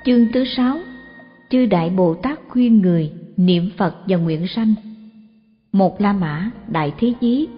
Chương thứ 6. Chư Đại Bồ Tát khuyên người niệm Phật và nguyện sanh. Một La Mã Đại Thế Chí.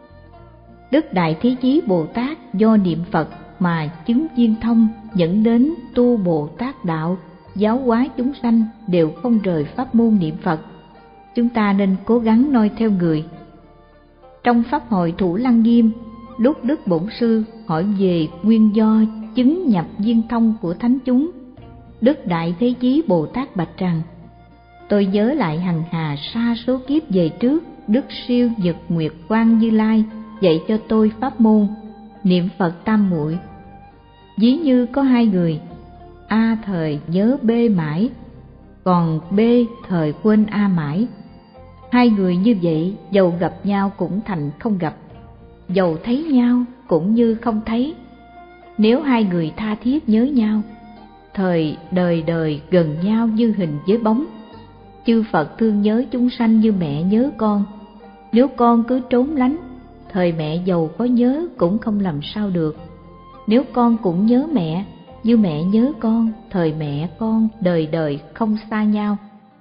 Đức Đại Thế Chí Bồ Tát do niệm Phật mà chứng viên thông, dẫn đến tu Bồ Tát đạo, giáo hóa chúng sanh đều không rời pháp môn niệm Phật. Chúng ta nên cố gắng noi theo người. Trong pháp hội Thủ Lăng Nghiêm, lúc Đức Bổn Sư hỏi về nguyên do chứng nhập viên thông của thánh chúng, Đức Đại Thế Chí Bồ Tát bạch rằng: tôi nhớ lại hằng hà sa số kiếp về trước, Đức Siêu Nhật Nguyệt Quang Như Lai dạy cho tôi pháp môn niệm Phật tam muội. Ví như có hai người, A thời nhớ B mãi, còn B thời quên A mãi. Hai người như vậy, dầu gặp nhau cũng thành không gặp, dầu thấy nhau cũng như không thấy. Nếu hai người tha thiết nhớ nhau, thời đời đời gần nhau như hình với bóng. Chư Phật thương nhớ chúng sanh như mẹ nhớ con. Nếu con cứ trốn lánh, thời mẹ dầu có nhớ cũng không làm sao được. Nếu con cũng nhớ mẹ như mẹ nhớ con, thời mẹ con đời đời không xa nhau.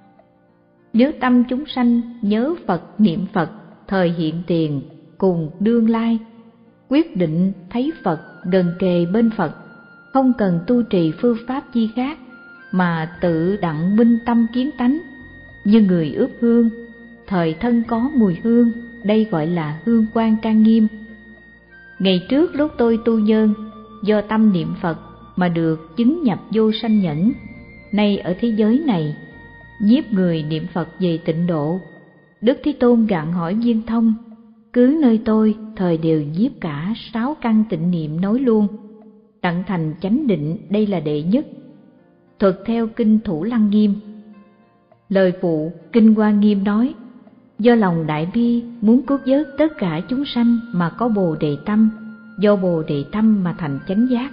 Nếu tâm chúng sanh nhớ Phật niệm Phật, thời hiện tiền cùng đương lai, quyết định thấy Phật gần kề bên Phật, không cần tu trì phương pháp chi khác, mà tự đặng minh tâm kiến tánh, như người ướp hương, thời thân có mùi hương, đây gọi là hương quang trang nghiêm. Ngày trước lúc tôi tu nhân, do tâm niệm Phật mà được chứng nhập vô sanh nhẫn. Nay ở thế giới này, nhiếp người niệm Phật về tịnh độ. Đức Thế Tôn gặng hỏi Viên Thông: cứ nơi tôi, thời đều nhiếp cả 6 căn tịnh niệm nói luôn, tận thành chánh định, đây là đệ nhất. Thuật theo kinh Thủ Lăng Nghiêm. Lời phụ kinh Hoa Nghiêm nói: do lòng đại bi muốn cứu vớt tất cả chúng sanh mà có Bồ Đề tâm, do Bồ Đề tâm mà thành chánh giác.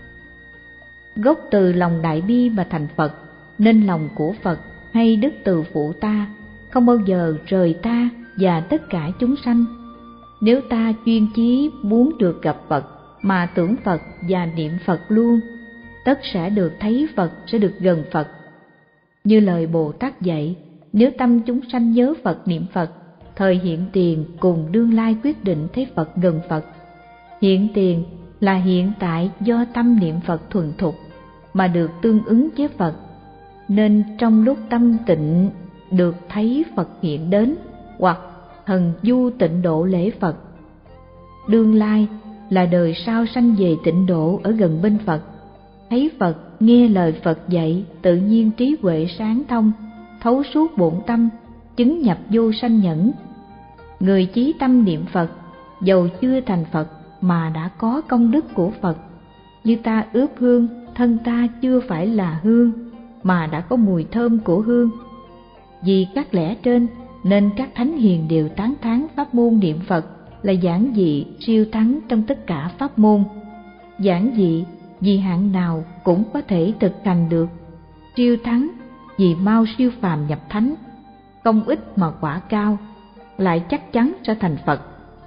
Gốc từ lòng đại bi mà thành Phật, nên lòng của Phật hay đức từ phụ ta không bao giờ rời ta và tất cả chúng sanh. Nếu ta chuyên chí muốn được gặp Phật mà tưởng Phật và niệm Phật luôn, tất sẽ được thấy Phật, sẽ được gần Phật. Như lời Bồ Tát dạy, nếu tâm chúng sanh nhớ Phật niệm Phật, thời hiện tiền cùng đương lai quyết định thấy Phật gần Phật. Hiện tiền là hiện tại do tâm niệm Phật thuần thục mà được tương ứng với Phật, nên trong lúc tâm tịnh được thấy Phật hiện đến, hoặc thần du tịnh độ lễ Phật. Đương lai là đời sau sanh về tịnh độ ở gần bên Phật, thấy Phật, nghe lời Phật dạy, tự nhiên trí huệ sáng thông, thấu suốt bổn tâm, chứng nhập vô sanh nhẫn. Người chí tâm niệm Phật, dầu chưa thành Phật mà đã có công đức của Phật. Như ta ướp hương, thân ta chưa phải là hương mà đã có mùi thơm của hương. Vì các lẽ trên nên các thánh hiền đều tán thán pháp môn niệm Phật là giản dị siêu thắng trong tất cả pháp môn. Giản dị vì hạng nào cũng có thể thực hành được, siêu thắng vì mau siêu phàm nhập thánh, công ít mà quả cao, lại chắc chắn sẽ thành Phật.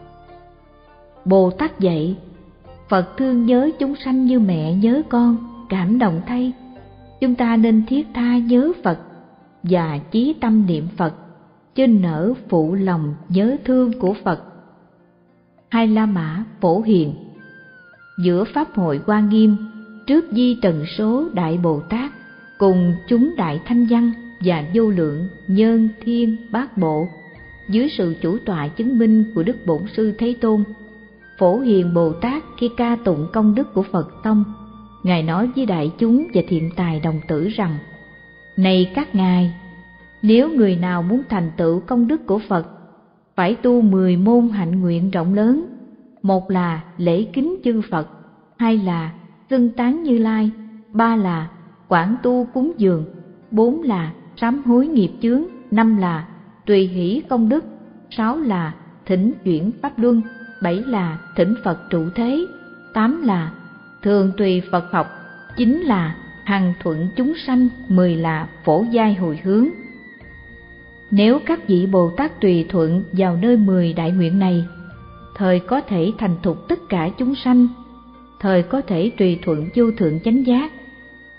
Bồ Tát dạy: Phật thương nhớ chúng sanh như mẹ nhớ con, cảm động thay. Chúng ta nên thiết tha nhớ Phật và chí tâm niệm Phật, chứ nỡ phụ lòng nhớ thương của Phật. Hai La Mã Phổ Hiền. Giữa pháp hội Hoa Nghiêm, trước di trần số Đại Bồ Tát cùng chúng đại thanh văn và vô lượng nhân thiên bát bộ, dưới sự chủ tọa chứng minh của Đức Bổn Sư Thế Tôn, Phổ Hiền Bồ Tát khi ca tụng công đức của Phật tông, Ngài nói với đại chúng và thiện tài đồng tử rằng: này các ngài, nếu người nào muốn thành tựu công đức của Phật, phải tu 10 môn hạnh nguyện rộng lớn. Một là lễ kính chư Phật, hai là xưng tán Như Lai, ba là quảng tu cúng dường, bốn là sám hối nghiệp chướng, năm là tùy hỷ công đức, sáu là thỉnh chuyển pháp luân, bảy là thỉnh Phật trụ thế, tám là thường tùy Phật học, chín là hằng thuận chúng sanh, 10 là phổ giai hồi hướng. Nếu các vị Bồ Tát tùy thuận vào nơi 10 đại nguyện này, thời có thể thành thục tất cả chúng sanh, thời có thể tùy thuận vô thượng chánh giác.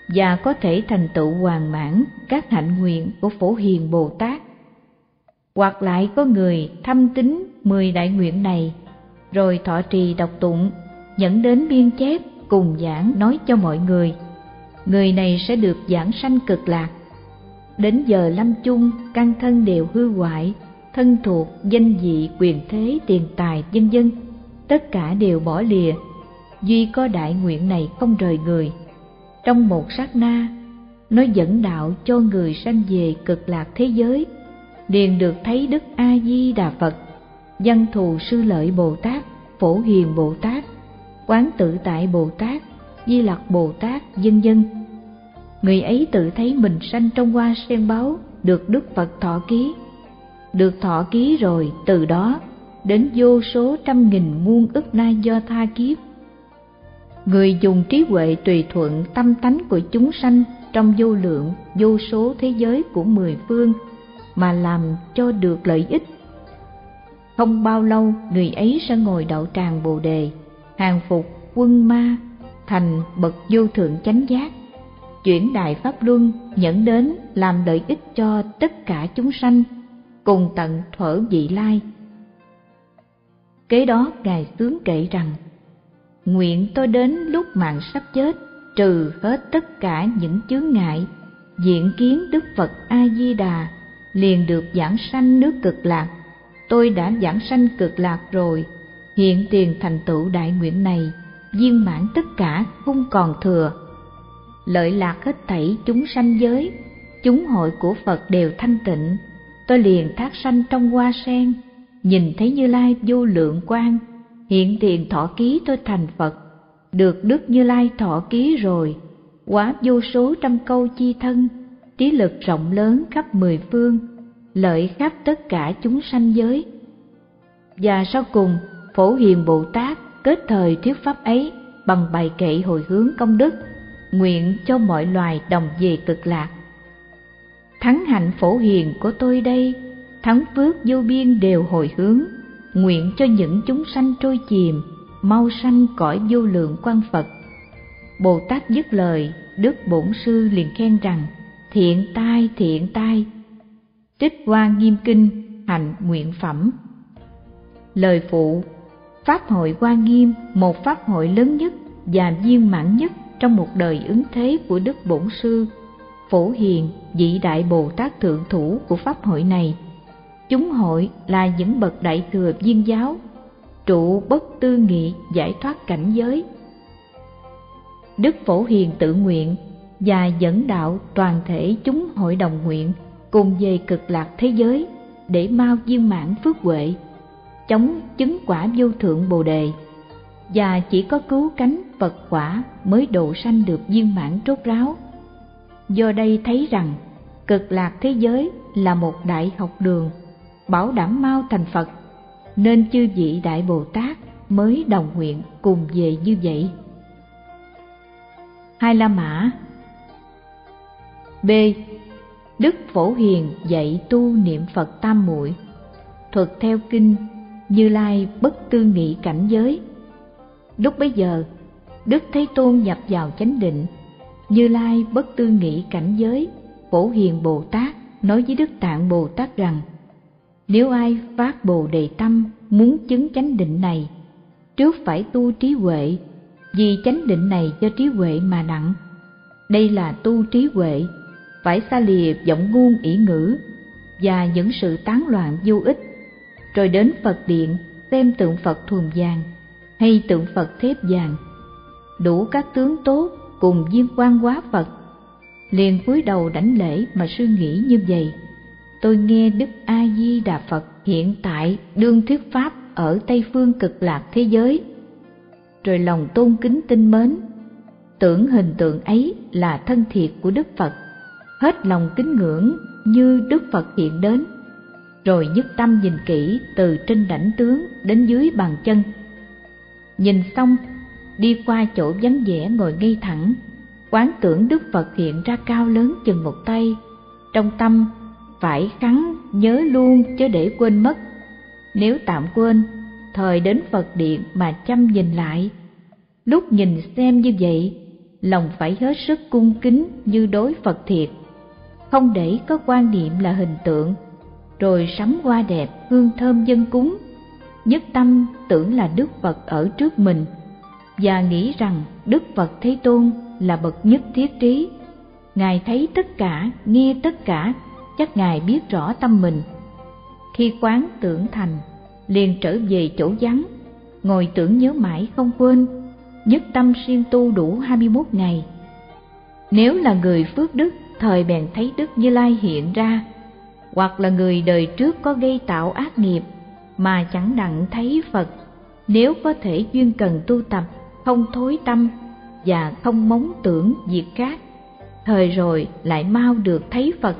và có thể thành tựu hoàn mãn các hạnh nguyện của Phổ Hiền Bồ Tát. Hoặc lại có người thâm tín 10 đại nguyện này, rồi thọ trì đọc tụng, dẫn đến biên chép cùng giảng nói cho mọi người. Người này sẽ được giảng sanh cực lạc. Đến giờ lâm chung, căn thân đều hư hoại, thân thuộc, danh vị, quyền thế, tiền tài, vân vân, tất cả đều bỏ lìa. Duy có đại nguyện này không rời người. Trong một sát na, nó dẫn đạo cho người sanh về cực lạc thế giới, liền được thấy Đức A Di Đà Phật, Văn Thù Sư Lợi Bồ Tát, Phổ Hiền Bồ Tát, Quán Tự Tại Bồ Tát, Di Lặc Bồ Tát, vân vân. Người ấy tự thấy mình sanh trong hoa sen báu, được Đức Phật thọ ký. Được thọ ký rồi, từ đó đến vô số trăm nghìn muôn ức na do tha kiếp. Người dùng trí huệ tùy thuận tâm tánh của chúng sanh trong vô lượng, vô số thế giới của 10 phương mà làm cho được lợi ích. Không bao lâu, người ấy sẽ ngồi đậu tràng Bồ Đề, hàng phục quân ma, thành bậc vô thượng chánh giác, chuyển đại pháp luân, dẫn đến làm lợi ích cho tất cả chúng sanh, cùng tận thuở vị lai. Kế đó Ngài xướng kệ rằng: nguyện tôi đến lúc mạng sắp chết, trừ hết tất cả những chướng ngại, diện kiến Đức Phật A Di Đà, liền được giảng sanh nước cực lạc. Tôi đã giảng sanh cực lạc rồi, hiện tiền thành tựu đại nguyện này, viên mãn tất cả, không còn thừa. Lợi lạc hết thảy chúng sanh giới, chúng hội của Phật đều thanh tịnh. Tôi liền thác sanh trong hoa sen, nhìn thấy Như Lai vô lượng quang, hiện tiền thọ ký tôi thành Phật, được Đức Như Lai thọ ký rồi, hóa vô số trăm câu chi thân, trí lực rộng lớn khắp 10 phương, lợi khắp tất cả chúng sanh giới. Và sau cùng, Phổ Hiền Bồ Tát kết thời thuyết pháp ấy bằng bài kệ hồi hướng công đức, nguyện cho mọi loài đồng về cực lạc. Thắng hạnh phổ hiền của tôi đây, thắng phước vô biên đều hồi hướng, nguyện cho những chúng sanh trôi chìm, mau sanh cõi vô lượng quang Phật. Bồ Tát dứt lời, Đức Bổn Sư liền khen rằng: thiện tai, thiện tai. Trích Hoa Nghiêm Kinh hành nguyện phẩm. Lời phụ: Pháp hội Hoa Nghiêm, một pháp hội lớn nhất và viên mãn nhất trong một đời ứng thế của Đức Bổn Sư, Phổ Hiền, vị Đại Bồ Tát thượng thủ của pháp hội này. Chúng hội là những bậc đại thừa viên giáo, trụ bất tư nghị giải thoát cảnh giới. Đức Phổ Hiền tự nguyện và dẫn đạo toàn thể chúng hội đồng nguyện cùng về cực lạc thế giới để mau viên mãn phước huệ, chống chứng quả vô thượng Bồ Đề, và chỉ có cứu cánh Phật quả mới độ sanh được viên mãn rốt ráo. Do đây thấy rằng cực lạc thế giới là một đại học đường, bảo đảm mau thành Phật, nên chư vị Đại Bồ Tát mới đồng nguyện cùng về như vậy. Hai La Mã. B. Đức Phổ Hiền dạy tu niệm Phật tam muội. Thuật theo kinh Như Lai bất tư nghị cảnh giới. Lúc bấy giờ, Đức Thế Tôn nhập vào chánh định. Như Lai bất tư nghị cảnh giới, Phổ Hiền Bồ Tát nói với Đức Tạng Bồ Tát rằng: nếu ai phát Bồ Đề tâm muốn chứng chánh định này, trước phải tu trí huệ, vì chánh định này do trí huệ mà nặng. Đây là tu trí huệ, phải xa lìa vọng ngôn ỷ ngữ và những sự tán loạn vô ích, rồi đến Phật điện xem tượng Phật thuần vàng hay tượng Phật thép vàng, đủ các tướng tốt cùng viên quan hóa Phật, liền cúi đầu đảnh lễ mà suy nghĩ như vậy: tôi nghe Đức A Di Đà Phật hiện tại đương thuyết pháp ở Tây phương cực lạc thế giới, rồi lòng tôn kính tinh mến, tưởng hình tượng ấy là thân thiệt của Đức Phật, hết lòng kính ngưỡng như Đức Phật hiện đến, rồi nhất tâm nhìn kỹ từ trên đảnh tướng đến dưới bàn chân. Nhìn xong, đi qua chỗ vắng vẻ ngồi ngay thẳng, quán tưởng Đức Phật hiện ra cao lớn chừng một tay, trong tâm phải khắn nhớ luôn chớ để quên mất. Nếu tạm quên, thời đến Phật điện mà chăm nhìn lại. Lúc nhìn xem như vậy, lòng phải hết sức cung kính như đối Phật thiệt, không để có quan niệm là hình tượng, rồi sắm hoa đẹp hương thơm dâng cúng, nhất tâm tưởng là Đức Phật ở trước mình và nghĩ rằng Đức Phật Thế Tôn là bậc nhất thiết trí. Ngài thấy tất cả, nghe tất cả, chắc Ngài biết rõ tâm mình. Khi quán tưởng thành, liền trở về chỗ vắng, ngồi tưởng nhớ mãi không quên, nhất tâm siêng tu đủ 21 ngày. Nếu là người phước đức, thời bèn thấy Đức Như Lai hiện ra, hoặc là người đời trước có gây tạo ác nghiệp mà chẳng đặng thấy Phật, nếu có thể duyên cần tu tập, không thối tâm và không mong tưởng việc khác, thời rồi lại mau được thấy Phật.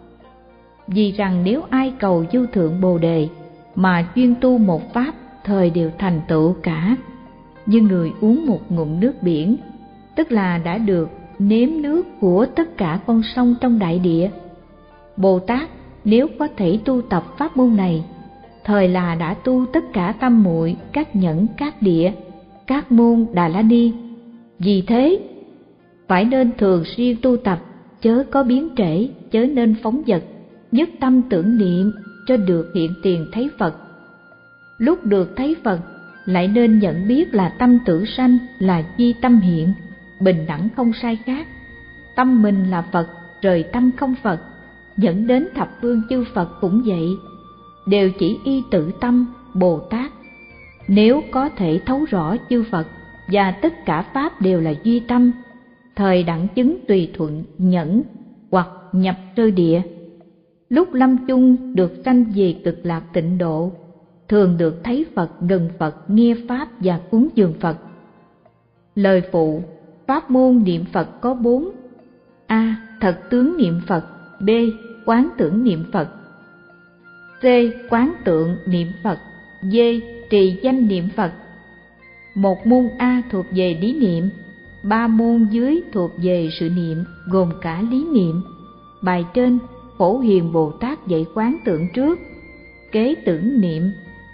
Vì rằng nếu ai cầu vô thượng Bồ Đề mà chuyên tu một pháp, thời đều thành tựu cả, như người uống một ngụm nước biển, tức là đã được nếm nước của tất cả con sông trong đại địa. Bồ Tát nếu có thể tu tập pháp môn này, thời là đã tu tất cả tam muội, các nhẫn, các địa, các môn Đà La Ni. Vì thế phải nên thường xuyên tu tập, chớ có biến trễ, chớ nên phóng dật, nhất tâm tưởng niệm cho được hiện tiền thấy Phật. Lúc được thấy Phật lại nên nhận biết là tâm tử sanh là duy tâm hiện, bình đẳng không sai khác. Tâm mình là Phật, rời tâm không Phật, dẫn đến thập phương chư Phật cũng vậy, đều chỉ y tự tâm. Bồ Tát nếu có thể thấu rõ chư Phật và tất cả pháp đều là duy tâm, thời đặng chứng tùy thuận nhẫn hoặc nhập sơ địa. Lúc lâm chung được sanh về cực lạc tịnh độ, thường được thấy Phật, gần Phật, nghe pháp và cúng dường Phật. Lời phụ: pháp môn niệm Phật có 4: A. Thật tướng niệm Phật. B. Quán tưởng niệm Phật. C. Quán tượng niệm Phật. D. Trì danh niệm Phật. Một môn A thuộc về lý niệm, 3 môn dưới thuộc về sự niệm, gồm cả lý niệm. Bài trên Phổ Hiền Bồ Tát dạy quán tượng trước, kế tưởng niệm,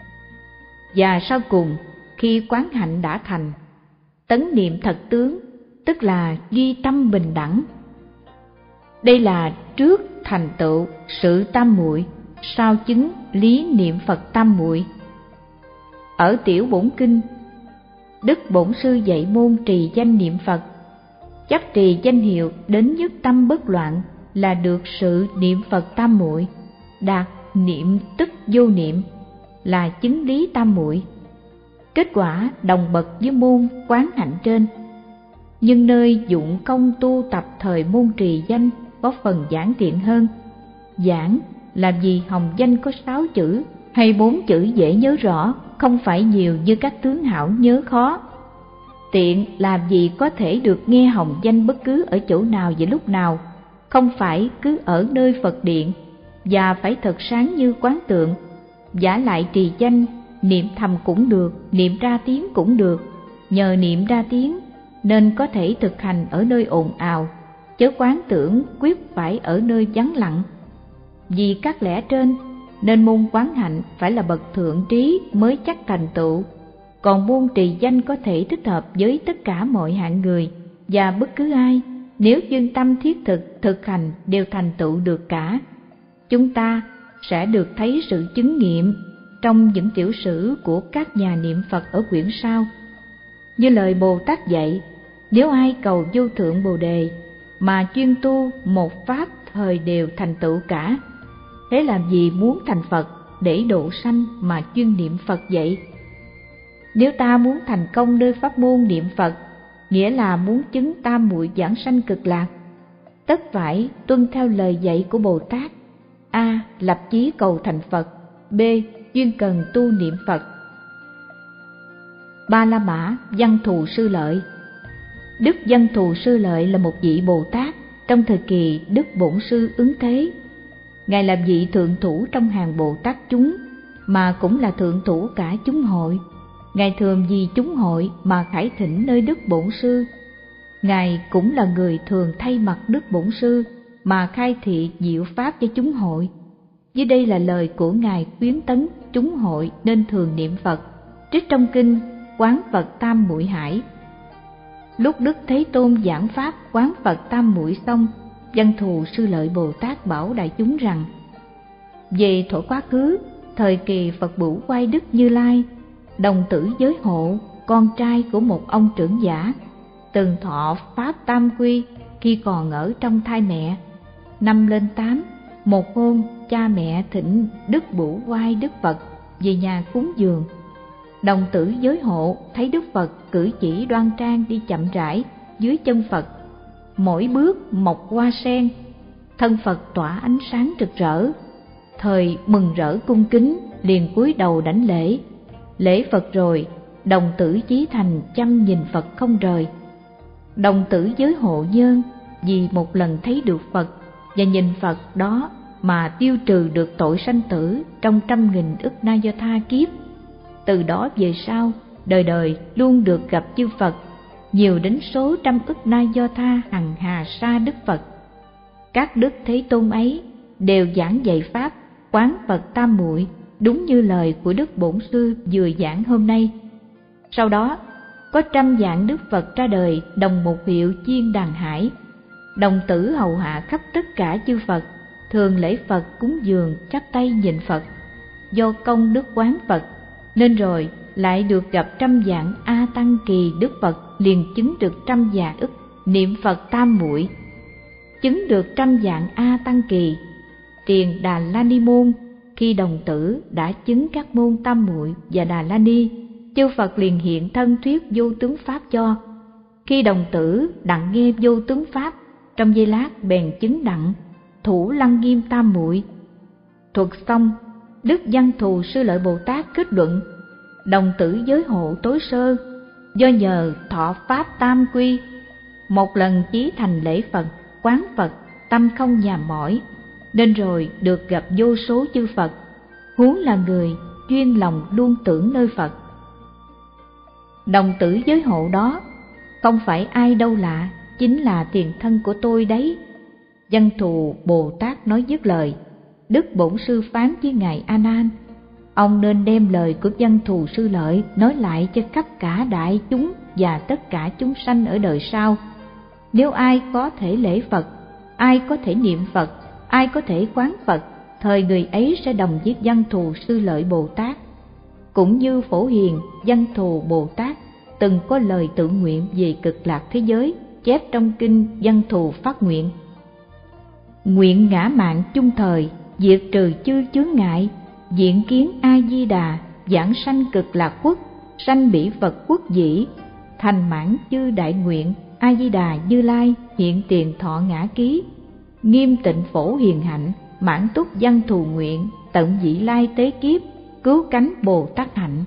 và sau cùng khi quán hạnh đã thành, tấn niệm thật tướng, tức là duy tâm bình đẳng. Đây là trước thành tựu sự tam muội, sau chứng lý niệm Phật tam muội. Ở tiểu bổn kinh, Đức Bổn Sư dạy môn trì danh niệm Phật. Chấp trì danh hiệu đến nhất tâm bất loạn là được sự niệm Phật tam muội, đạt niệm tức vô niệm là chứng lý tam muội. Kết quả đồng bậc với môn quán hạnh trên, nhưng nơi dụng công tu tập thời môn trì danh có phần giản tiện hơn. Giản là vì hồng danh có 6 chữ hay 4 chữ dễ nhớ rõ, không phải nhiều như các tướng hảo nhớ khó. Tiện là vì có thể được nghe hồng danh bất cứ ở chỗ nào và lúc nào, không phải cứ ở nơi Phật điện, và phải thật sáng như quán tượng. Vả lại trì danh, niệm thầm cũng được, niệm ra tiếng cũng được. Nhờ niệm ra tiếng nên có thể thực hành ở nơi ồn ào, chớ quán tưởng quyết phải ở nơi vắng lặng. Vì các lẽ trên nên môn quán hạnh phải là bậc thượng trí mới chắc thành tựu, còn môn trì danh có thể thích hợp với tất cả mọi hạng người, và bất cứ ai nếu chuyên tâm thiết thực hành đều thành tựu được cả. Chúng ta sẽ được thấy sự chứng nghiệm trong những tiểu sử của các nhà niệm Phật ở quyển sau. Như lời Bồ Tát dạy, nếu ai cầu vô thượng Bồ Đề mà chuyên tu một pháp, thời đều thành tựu cả. Thế làm gì muốn thành Phật để độ sanh mà chuyên niệm Phật vậy? Nếu ta muốn thành công nơi pháp môn niệm Phật, nghĩa là muốn chứng tam muội vãng sanh cực lạc, tất phải tuân theo lời dạy của Bồ Tát. A. Lập chí cầu thành Phật. B. Chuyên cần tu niệm Phật. Ba La Mã Văn Thù Sư Lợi. Đức Văn Thù Sư Lợi là một vị Bồ Tát trong thời kỳ Đức Bổn Sư ứng thế. Ngài là vị thượng thủ trong hàng Bồ Tát chúng, mà cũng là thượng thủ cả chúng hội. Ngài thường vì chúng hội mà khải thỉnh nơi Đức Bổn Sư. Ngài cũng là người thường thay mặt Đức Bổn Sư mà khai thị diệu pháp cho chúng hội. Dưới đây là lời của Ngài khuyến tấn chúng hội nên thường niệm Phật, trích trong kinh Quán Phật Tam Muội Hải. Lúc Đức Thế Tôn giảng pháp quán Phật tam muội xong, Văn Thù Sư Lợi Bồ Tát bảo đại chúng rằng: về thuở quá khứ, thời kỳ Phật Bửu Quay Đức Như Lai, đồng tử Giới Hộ, con trai của một ông trưởng giả, từng thọ pháp tam quy khi còn ở trong thai mẹ. Năm lên 8, một hôm cha mẹ thỉnh Đức Bửu Quay Đức Phật về nhà cúng dường. Đồng tử Giới Hộ thấy Đức Phật cử chỉ đoan trang đi chậm rãi dưới chân Phật, mỗi bước mọc hoa sen, thân Phật tỏa ánh sáng rực rỡ. Thời mừng rỡ cung kính, liền cúi đầu đảnh lễ. Lễ Phật rồi, đồng tử chí thành chăm nhìn Phật không rời. Đồng tử Giới Hộ nhân vì một lần thấy được Phật và nhìn Phật đó mà tiêu trừ được tội sanh tử trong 100.000 ức na do tha kiếp. Từ đó về sau, đời đời luôn được gặp chư Phật, nhiều đến số 100 ức na do tha hằng hà sa Đức Phật. Các Đức Thế Tôn ấy đều giảng dạy pháp quán Phật tam muội, đúng như lời của Đức Bổn Sư vừa giảng hôm nay. Sau đó, có 100 vạn Đức Phật ra đời đồng một hiệu chiên đàn hải. Đồng tử hầu hạ khắp tất cả chư Phật, thường lễ Phật cúng dường chắp tay nhìn Phật. Do công đức quán Phật, nên rồi lại được gặp 100 vạn A Tăng Kỳ Đức Phật, liền chứng được 100 vạn ức niệm Phật tam muội. Chứng được 100 vạn A Tăng Kỳ, Tiền Đà La Ni Môn, khi đồng tử đã chứng các môn tam muội và Đà La Ni, chư Phật liền hiện thân thuyết vô tướng pháp cho. Khi đồng tử đặng nghe vô tướng pháp, trong giây lát bèn chứng đặng thủ lăng nghiêm tam muội. Thuật xong, Đức Văn Thù Sư Lợi Bồ Tát kết luận: đồng tử Giới Hộ tối sơ, do nhờ thọ pháp tam quy, một lần chí thành lễ Phật quán Phật, tâm không nhàm mỏi, nên rồi được gặp vô số chư Phật, huống là người chuyên lòng luôn tưởng nơi Phật. Đồng tử Giới Hộ đó không phải ai đâu lạ, chính là tiền thân của tôi đấy. Văn Thù Bồ Tát nói dứt lời, Đức Bổn Sư phán với Ngài A Nan: ông nên đem lời của Văn Thù Sư Lợi nói lại cho khắp cả đại chúng và tất cả chúng sanh ở đời sau. Nếu ai có thể lễ Phật, ai có thể niệm Phật, ai có thể quán Phật, thời người ấy sẽ đồng với Văn Thù Sư Lợi Bồ Tát. Cũng như Phổ Hiền Văn Thù Bồ Tát từng có lời tự nguyện về cực lạc thế giới, chép trong kinh Văn Thù phát nguyện: nguyện ngã mạn chung thời, diệt trừ chư chướng ngại, diện kiến A Di Đà, giảng sanh cực lạc quốc, sanh bỉ Phật quốc dĩ, thành mãn chư đại nguyện. A Di Đà Như Lai hiện tiền thọ ngã ký, nghiêm tịnh Phổ Hiền hạnh, mãn túc Văn Thù nguyện, tận vị lai tế kiếp, cứu cánh Bồ Tát hạnh.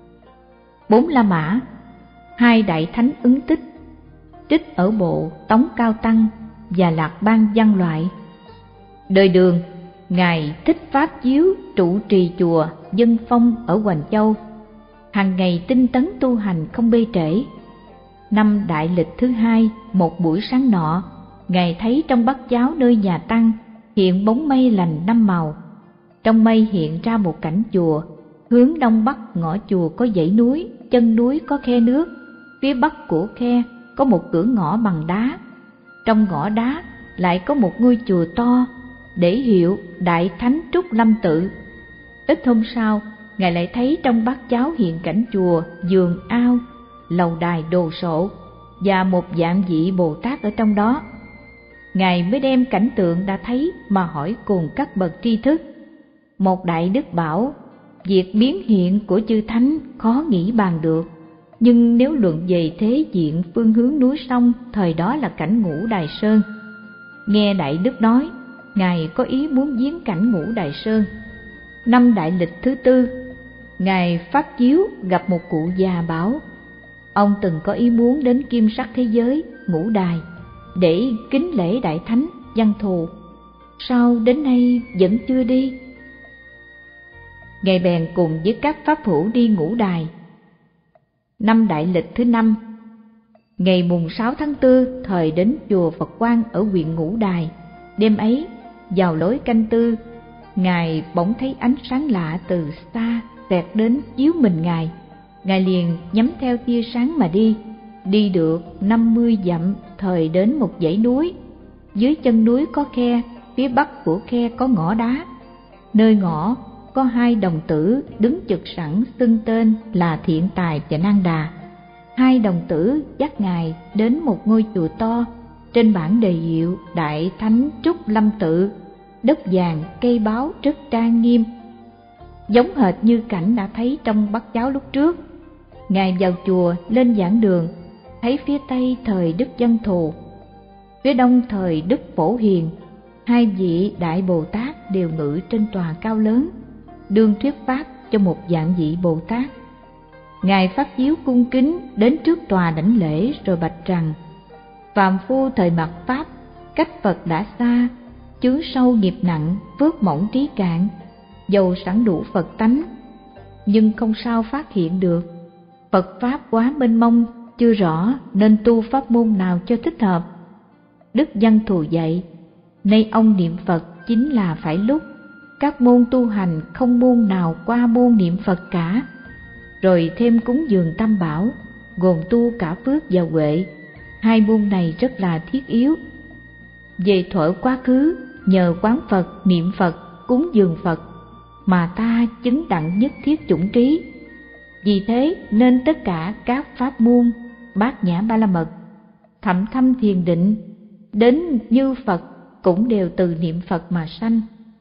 4 La Mã, 2 đại thánh ứng tích, trích ở bộ Tống Cao Tăng và Lạc Bang Văn Loại. Đời Đường, Ngài Thích Pháp Chiếu trụ trì chùa Dân Phong ở Hoành Châu, hàng ngày tinh tấn tu hành không bê trễ. Năm đại lịch thứ 2, một buổi sáng nọ, Ngài thấy trong bát cháo nơi nhà tăng hiện bóng mây lành 5 màu. Trong mây hiện ra một cảnh chùa, hướng đông bắc ngõ chùa có dãy núi, chân núi có khe nước, phía bắc của khe có một cửa ngõ bằng đá. Trong ngõ đá lại có một ngôi chùa to, để hiệu Đại Thánh Trúc Lâm Tự. Ít hôm sau, Ngài lại thấy trong bát cháo hiện cảnh chùa, vườn ao, lầu đài đồ sộ và một vạn vị Bồ Tát ở trong đó. Ngài mới đem cảnh tượng đã thấy mà hỏi cùng các bậc tri thức. Một đại đức bảo: việc biến hiện của chư thánh khó nghĩ bàn được, nhưng nếu luận về thế diện phương hướng núi sông, thời đó là cảnh Ngũ Đài Sơn. Nghe đại đức nói, Ngài có ý muốn viếng cảnh Ngũ Đài Sơn. Năm đại lịch thứ 4, Ngài Pháp Chiếu gặp một cụ già bảo: ông từng có ý muốn đến kim sắc thế giới Ngũ Đài để kính lễ đại thánh Văn Thù, sao đến nay vẫn chưa đi? Ngài bèn cùng với các pháp hữu đi Ngũ Đài. Năm đại lịch thứ 5, ngày mùng 6 tháng 4, thời đến chùa Phật Quang ở huyện Ngũ Đài. Đêm ấy, vào lối canh tư, Ngài bỗng thấy ánh sáng lạ từ xa xẹt đến chiếu mình Ngài. Ngài liền nhắm theo tia sáng mà đi, đi được 50 dặm thời đến một dãy núi. Dưới chân núi có khe, phía bắc của khe có ngõ đá. Nơi ngõ có hai đồng tử đứng chực sẵn, xưng tên là Thiện Tài và Nan Đà. Hai đồng tử dắt ngài đến một ngôi chùa to, trên bảng đề hiệu Đại Thánh Trúc Lâm Tự, đất vàng cây báo rất trang nghiêm, giống hệt như cảnh đã thấy trong Bát Cháo lúc trước. Ngài vào chùa lên giảng đường, thấy phía tây thời Đức Văn Thù, phía đông thời Đức Phổ Hiền, hai vị Đại Bồ Tát đều ngự trên tòa cao lớn, đương thuyết pháp cho một vạn vị Bồ Tát. Ngài Pháp Chiếu cung kính đến trước tòa đảnh lễ rồi bạch rằng: phàm phu thời mạt Pháp, cách Phật đã xa, chướng sâu nghiệp nặng, phước mỏng trí cạn, dầu sẵn đủ Phật tánh, nhưng không sao phát hiện được. Phật Pháp quá mênh mông, chưa rõ nên tu pháp môn nào cho thích hợp. Đức Văn Thù dạy: nay ông niệm Phật chính là phải lúc, các môn tu hành không môn nào qua môn niệm Phật cả. Rồi thêm cúng dường Tam Bảo, gồm tu cả phước và huệ, hai môn này rất là thiết yếu. Về thuở quá khứ, nhờ quán Phật, niệm Phật, cúng dường Phật mà ta chứng đặng nhất thiết chủng trí. Vì thế nên tất cả các pháp môn Bát Nhã Ba La Mật, Thậm Thâm Thiền Định đến Như Phật cũng đều từ niệm Phật mà sanh.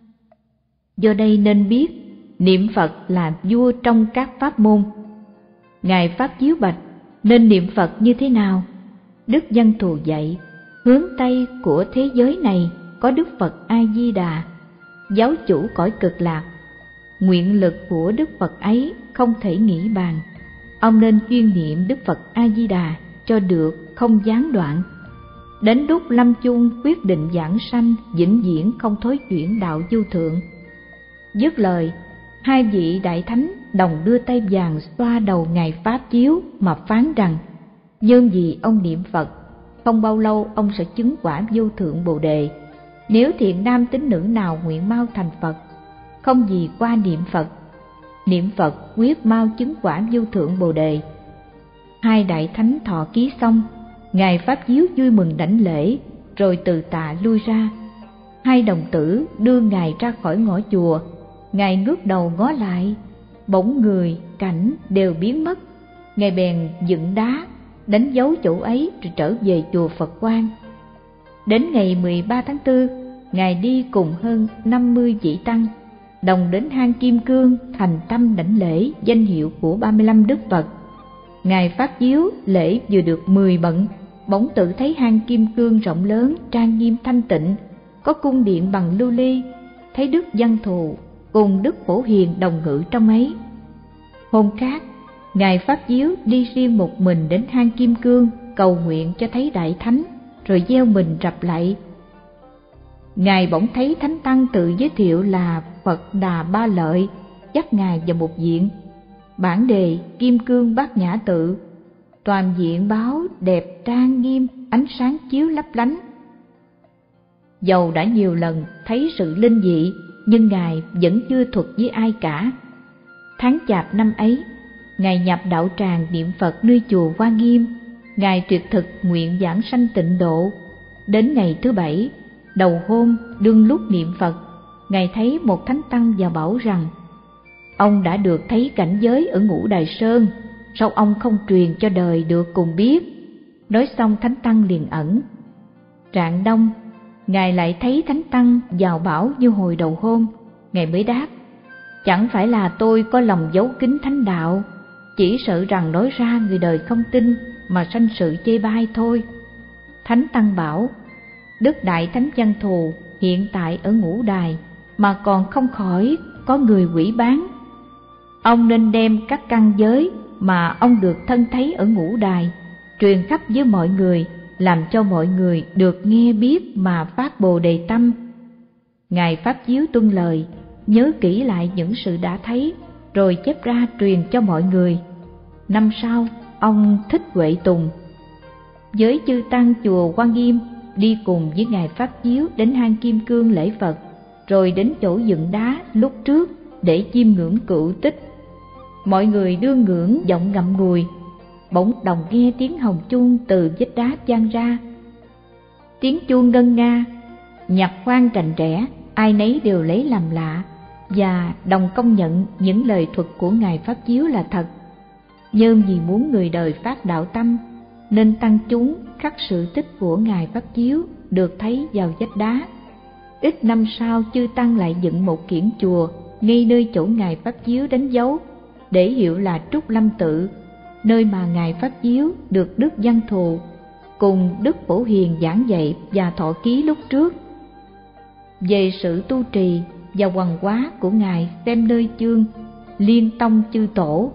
Do đây nên biết niệm Phật là vua trong các pháp môn. Ngài Pháp Chiếu bạch: nên niệm Phật như thế nào? Đức Văn Thù dạy: hướng Tây của thế giới này có Đức Phật A Di Đà, giáo chủ cõi Cực Lạc. Nguyện lực của Đức Phật ấy không thể nghĩ bàn. Ông nên chuyên niệm Đức Phật A Di Đà cho được, không gián đoạn. Đến lúc lâm chung quyết định giảng sanh, vĩnh viễn không thối chuyển đạo vô thượng. Dứt lời, hai vị đại thánh đồng đưa tay vàng xoa đầu ngài Pháp Chiếu mà phán rằng: nhân vì ông niệm Phật, không bao lâu ông sẽ chứng quả vô thượng Bồ Đề. Nếu thiện nam tín nữ nào nguyện mau thành Phật, không gì qua niệm Phật quyết mau chứng quả vô thượng Bồ Đề. Hai đại thánh thọ ký xong, ngài Pháp Chiếu vui mừng đảnh lễ, rồi từ tạ lui ra. Hai đồng tử đưa ngài ra khỏi ngõ chùa. Ngài ngước đầu ngó lại, bỗng người cảnh đều biến mất. Ngài bèn dựng đá đánh dấu chỗ ấy rồi trở về chùa Phật Quang. Đến ngày 13 tháng 4, ngài đi cùng hơn 50 vị tăng đồng đến hang Kim Cương thành tâm đảnh lễ danh hiệu của 35 Đức Phật. Ngài Pháp Chiếu lễ vừa được 10 bận, bỗng tự thấy hang Kim Cương rộng lớn, trang nghiêm thanh tịnh, có cung điện bằng lưu ly, thấy Đức Văn Thù cùng Đức Phổ Hiền đồng ngự trong ấy. Hôm khác, ngài Pháp Chiếu đi riêng một mình đến hang Kim Cương cầu nguyện cho thấy đại thánh, rồi gieo mình rập lạy. Ngài bỗng thấy thánh tăng tự giới thiệu là Phật Đà Ba Lợi, dắt ngài vào một viện. Bản đề Kim Cương Bát Nhã Tự, toàn viện báo đẹp trang nghiêm, ánh sáng chiếu lấp lánh. Dầu đã nhiều lần thấy sự linh dị, nhưng ngài vẫn chưa thuật với ai cả. Tháng Chạp năm ấy, ngài nhập đạo tràng niệm Phật nơi chùa Hoa Nghiêm. Ngài tuyệt thực nguyện giảng sanh tịnh độ. Đến ngày thứ 7, đầu hôm đương lúc niệm Phật, ngài thấy một thánh tăng vào bảo rằng: ông đã được thấy cảnh giới ở Ngũ Đài Sơn, sao ông không truyền cho đời được cùng biết? Nói xong thánh tăng liền ẩn. Rạng đông, ngài lại thấy thánh tăng vào bảo như hồi đầu hôm. Ngài mới đáp: chẳng phải là tôi có lòng giấu kín thánh đạo, chỉ sợ rằng nói ra người đời không tin mà sanh sự chê bai thôi. Thánh tăng bảo: Đức Đại Thánh Văn Thù hiện tại ở Ngũ Đài mà còn không khỏi có người quỷ bán. Ông nên đem các căn giới mà ông được thân thấy ở Ngũ Đài truyền khắp với mọi người, làm cho mọi người được nghe biết mà phát Bồ Đề tâm. Ngài Pháp Chiếu tuân lời, nhớ kỹ lại những sự đã thấy, rồi chép ra truyền cho mọi người. Năm sau, ông Thích Huệ Tùng với chư tăng chùa Hoa Nghiêm đi cùng với ngài Pháp Chiếu đến hang Kim Cương lễ Phật, rồi đến chỗ dựng đá lúc trước để chiêm ngưỡng cựu tích. Mọi người đưa ngưỡng giọng ngậm ngùi. bỗng đồng nghe tiếng hồng chuông từ vách đá vang ra. Tiếng chuông ngân nga, nhạc khoan rành rẽ, ai nấy đều lấy làm lạ và đồng công nhận những lời thuật của Ngài Pháp Chiếu là thật. Nhưng vì muốn người đời phát đạo tâm, nên tăng chúng khắc sự tích của Ngài Pháp Chiếu được thấy vào vách đá. Ít năm sau, chư tăng lại dựng một kiển chùa ngay nơi chỗ Ngài Pháp Chiếu đánh dấu, để hiệu là Trúc Lâm Tự, nơi mà Ngài Pháp Chiếu được Đức Văn Thù cùng Đức Phổ Hiền giảng dạy và thọ ký lúc trước. Về sự tu trì và hoằng hóa của Ngài xem nơi chương Liên Tông Chư Tổ.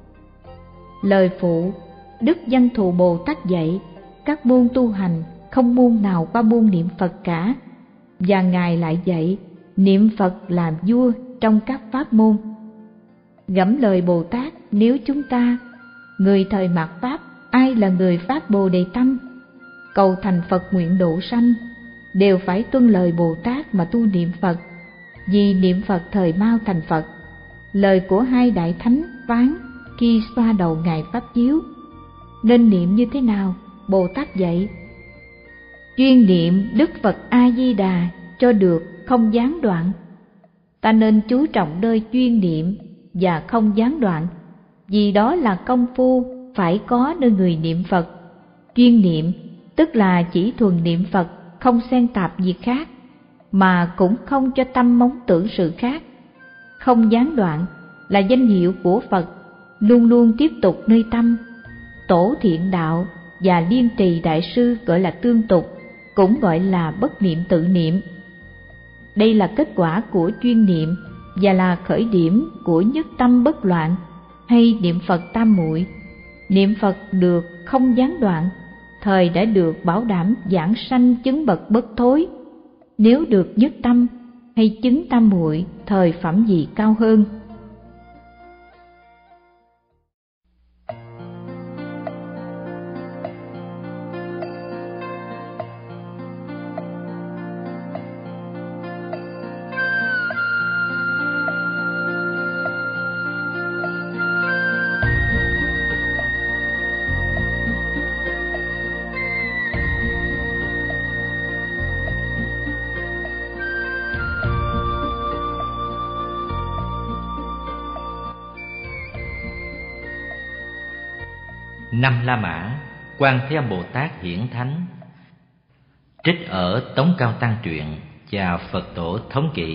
Lời phụ, Đức Văn Thù Bồ Tát dạy các môn tu hành không môn nào qua môn niệm Phật cả, và Ngài lại dạy niệm Phật làm vua trong các pháp môn. Gẫm lời Bồ Tát, nếu chúng ta, người thời mạt Pháp, ai là người phát Bồ Đề Tâm, cầu thành Phật nguyện độ sanh, đều phải tuân lời Bồ Tát mà tu niệm Phật, vì niệm Phật thời mau thành Phật. Lời của hai đại thánh phán khi xoa đầu Ngài Pháp Chiếu. Nên niệm như thế nào? Bồ Tát dạy: chuyên niệm Đức Phật A Di Đà cho được, không gián đoạn. Ta nên chú trọng nơi chuyên niệm và không gián đoạn, vì đó là công phu phải có nơi người niệm Phật. Chuyên niệm tức là chỉ thuần niệm Phật, không xen tạp việc khác, mà cũng không cho tâm móng tưởng sự khác. Không gián đoạn là danh hiệu của Phật, luôn luôn tiếp tục nơi tâm. Tổ Thiện Đạo và Liên Trì Đại Sư gọi là tương tục, cũng gọi là bất niệm tự niệm. Đây là kết quả của chuyên niệm và là khởi điểm của nhất tâm bất loạn hay niệm Phật tam muội. Niệm Phật được không gián đoạn, thời đã được bảo đảm giảng sanh chứng bậc bất thối. Nếu được nhất tâm hay chứng tam muội, thời phẩm gì cao hơn. Năm La Mã, Quan Thế Âm Bồ Tát hiển thánh. Trích ở Tống Cao Tăng truyện và Phật Tổ thống kỷ.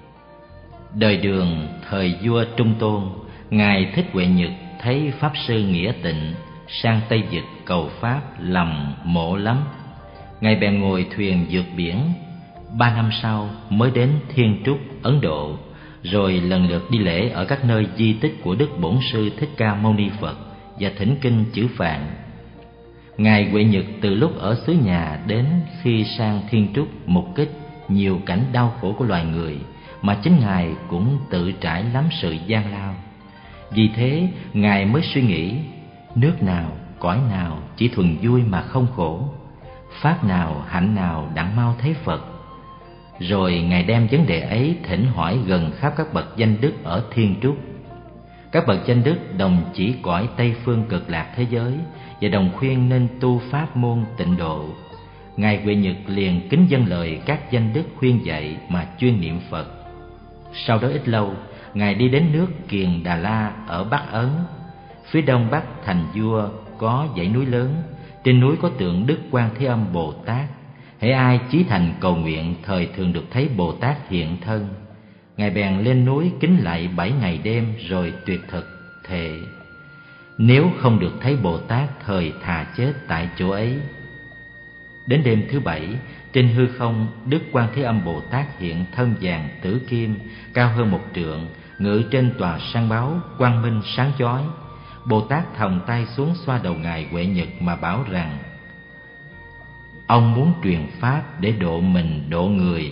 Đời Đường thời vua Trung Tôn, ngài Thích Huệ Nhật thấy pháp sư Nghĩa Tịnh sang Tây Vực cầu pháp lầm mộ lắm. Ngài bèn ngồi thuyền vượt biển. 3 năm sau mới đến Thiên Trúc, Ấn Độ, rồi lần lượt đi lễ ở các nơi di tích của Đức Bổn Sư Thích Ca Mâu Ni Phật và thỉnh kinh chữ Phạn. Ngài Huệ Nhật từ lúc ở xứ nhà đến khi sang Thiên Trúc mục kích nhiều cảnh đau khổ của loài người, mà chính Ngài cũng tự trải lắm sự gian lao. Vì thế Ngài mới suy nghĩ, nước nào, cõi nào chỉ thuần vui mà không khổ, pháp nào, hạnh nào đặng mau thấy Phật. Rồi Ngài đem vấn đề ấy thỉnh hỏi gần khắp các bậc danh đức ở Thiên Trúc. Các bậc danh đức đồng chỉ cõi Tây Phương Cực Lạc thế giới và đồng khuyên nên tu pháp môn Tịnh Độ. Ngài Huệ Nhật liền kính dâng lời các danh đức khuyên dạy mà chuyên niệm Phật. Sau đó ít lâu, Ngài đi đến nước Kiền Đà La ở Bắc Ấn. Phía đông bắc thành vua có dãy núi lớn, trên núi có tượng Đức Quan Thế Âm Bồ Tát. Hễ ai chí thành cầu nguyện, thời thường được thấy Bồ Tát hiện thân. Ngài bèn lên núi kính lạy 7 ngày đêm, rồi tuyệt thực thệ: nếu không được thấy Bồ Tát, thời thà chết tại chỗ ấy. Đến đêm thứ 7, trên hư không, Đức Quan Thế Âm Bồ Tát hiện thân vàng tử kim, cao hơn 1 trượng, ngự trên tòa san báo, quang minh sáng chói. Bồ Tát thòng tay xuống xoa đầu Ngài Huệ Nhật mà bảo rằng: ông muốn truyền pháp để độ mình độ người,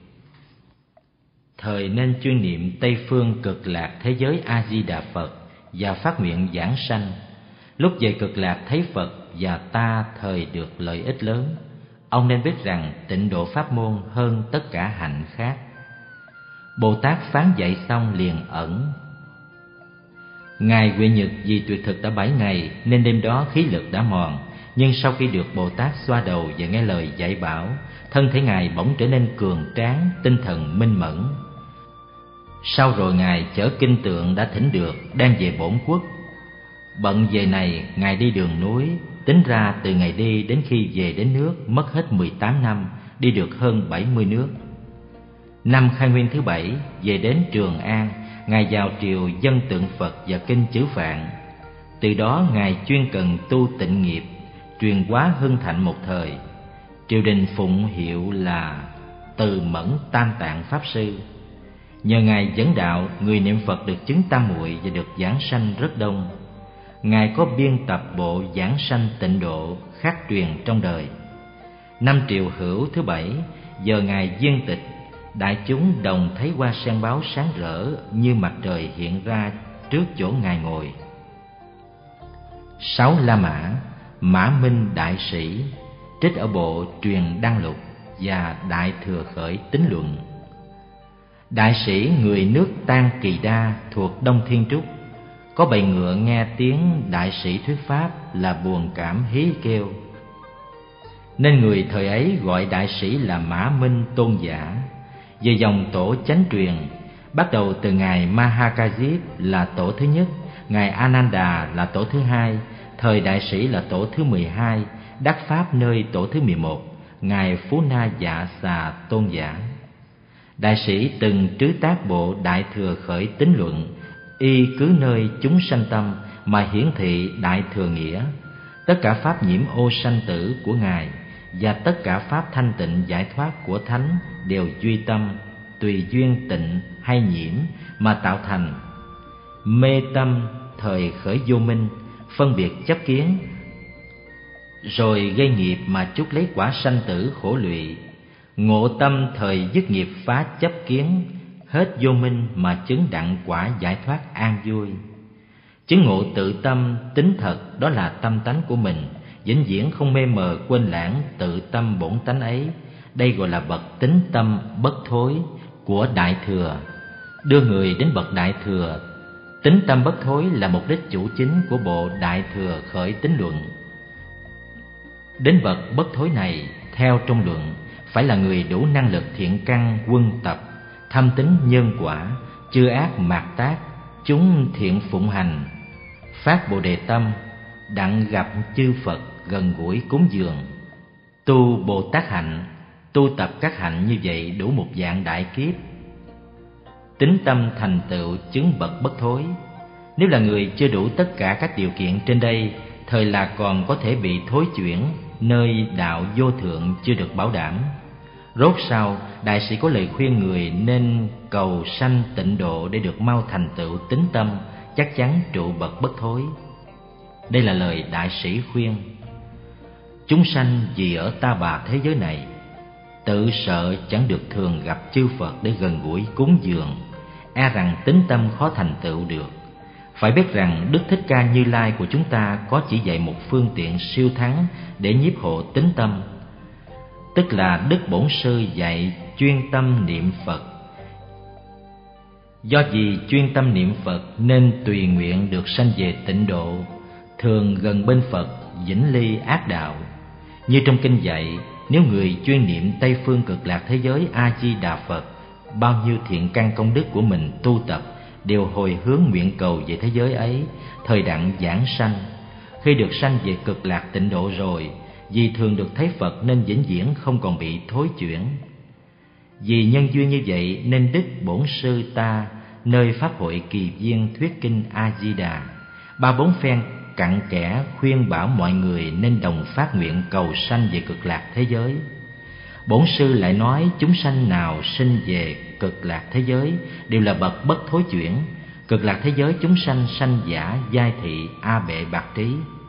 thời nên chuyên niệm Tây Phương Cực Lạc thế giới A Di Đà Phật và phát nguyện giảng sanh. Lúc về Cực Lạc thấy Phật và ta thời được lợi ích lớn. Ông nên biết rằng Tịnh Độ pháp môn hơn tất cả hạnh khác. Bồ Tát phán dạy xong liền ẩn. Ngài huệ nhật vì tuyệt thực đã 7 ngày nên đêm đó khí lực đã mòn, nhưng sau khi được Bồ Tát xoa đầu và nghe lời dạy bảo, thân thể Ngài bỗng trở nên cường tráng, tinh thần minh mẫn. Sau rồi Ngài chở kinh tượng đã thỉnh được, đang về bổn quốc. Bận về này, Ngài đi đường núi, tính ra từ ngày đi đến khi về đến nước mất hết 18 năm, đi được hơn 70 nước. Năm Khai Nguyên thứ 7, về đến Trường An, Ngài vào triều dâng tượng Phật và kinh chữ Phạn. Từ đó Ngài chuyên cần tu tịnh nghiệp, truyền hóa hưng thạnh một thời. Triều đình phụng hiệu là Từ Mẫn Tam Tạng Pháp Sư. Nhờ Ngài dẫn đạo, người niệm Phật được chứng tam muội và được giảng sanh rất đông. Ngài có biên tập bộ giảng sanh tịnh độ khắc truyền trong đời. Năm Triều Hữu thứ 7, giờ Ngài viên tịch, đại chúng đồng thấy hoa sen báo sáng rỡ như mặt trời hiện ra trước chỗ Ngài ngồi. 6 La Mã, Mã Minh Đại Sĩ, trích ở bộ Truyền Đăng Lục và Đại Thừa Khởi Tín Luận. Đại sĩ người nước Tan Kỳ Đa thuộc Đông Thiên Trúc, có bầy ngựa nghe tiếng đại sĩ thuyết pháp là buồn cảm hí kêu, nên người thời ấy gọi đại sĩ là Mã Minh Tôn Giả. Về dòng tổ chánh truyền, bắt đầu từ ngài Mahakajip là tổ thứ nhất, ngài Ananda là tổ thứ hai, thời đại sĩ là tổ thứ 12, đắc pháp nơi tổ thứ 11, ngài Phú Na Dạ Xà Tôn Giả. Đại sĩ từng trứ tác bộ Đại Thừa Khởi Tín Luận, y cứ nơi chúng sanh tâm mà hiển thị đại thừa nghĩa. Tất cả pháp nhiễm ô sanh tử của ngài và tất cả pháp thanh tịnh giải thoát của thánh đều duy tâm, tùy duyên tịnh hay nhiễm mà tạo thành. Mê tâm thời khởi vô minh, phân biệt chấp kiến, rồi gây nghiệp mà chuốc lấy quả sanh tử khổ lụy. Ngộ tâm thời dứt nghiệp phá chấp kiến, hết vô minh mà chứng đặng quả giải thoát an vui. Chứng ngộ tự tâm tính thật, đó là tâm tánh của mình, vĩnh viễn không mê mờ quên lãng tự tâm bổn tánh ấy. Đây gọi là bậc tính tâm bất thối của Đại Thừa, đưa người đến bậc Đại Thừa. Tính tâm bất thối là mục đích chủ chính của bộ Đại Thừa Khởi Tín Luận. Đến bậc bất thối này, theo trong luận, phải là người đủ năng lực thiện căn quân tập, thâm tín nhân quả, chư ác mạt tác, chúng thiện phụng hành, phát bồ đề tâm, đặng gặp chư Phật gần gũi cúng dường, tu Bồ Tát hạnh, tu tập các hạnh như vậy đủ một dạng đại kiếp. Tính tâm thành tựu chứng bậc bất thối. Nếu là người chưa đủ tất cả các điều kiện trên đây, thời là còn có thể bị thối chuyển, nơi đạo vô thượng chưa được bảo đảm. Rốt sau, đại sĩ có lời khuyên người nên cầu sanh tịnh độ để được mau thành tựu tính tâm, chắc chắn trụ bậc bất thối. Đây là lời đại sĩ khuyên. Chúng sanh vì ở ta bà thế giới này, tự sợ chẳng được thường gặp chư Phật để gần gũi cúng dường, e rằng tính tâm khó thành tựu được. Phải biết rằng Đức Thích Ca Như Lai của chúng ta có chỉ dạy một phương tiện siêu thắng để nhiếp hộ tính tâm, tức là Đức Bổn Sư dạy chuyên tâm niệm Phật. Do vì chuyên tâm niệm Phật nên tùy nguyện được sanh về tịnh độ, thường gần bên Phật, vĩnh ly ác đạo. Như trong kinh dạy, nếu người chuyên niệm Tây phương cực lạc thế giới A Di Đà Phật, bao nhiêu thiện căn công đức của mình tu tập đều hồi hướng nguyện cầu về thế giới ấy, thời đặng giảng sanh. Khi được sanh về cực lạc tịnh độ rồi, vì thường được thấy Phật nên vĩnh viễn không còn bị thối chuyển. Vì nhân duyên như vậy nên Đức Bổn Sư ta nơi Pháp hội Kỳ Viên thuyết kinh A Di Đà, 3-4 phen cặn kẽ khuyên bảo mọi người nên đồng phát nguyện cầu sanh về cực lạc thế giới. Bổn Sư lại nói chúng sanh nào sinh về cực lạc thế giới đều là bậc bất thối chuyển. Cực lạc thế giới chúng sanh sanh giả giai thị A Bệ Bạc Trí.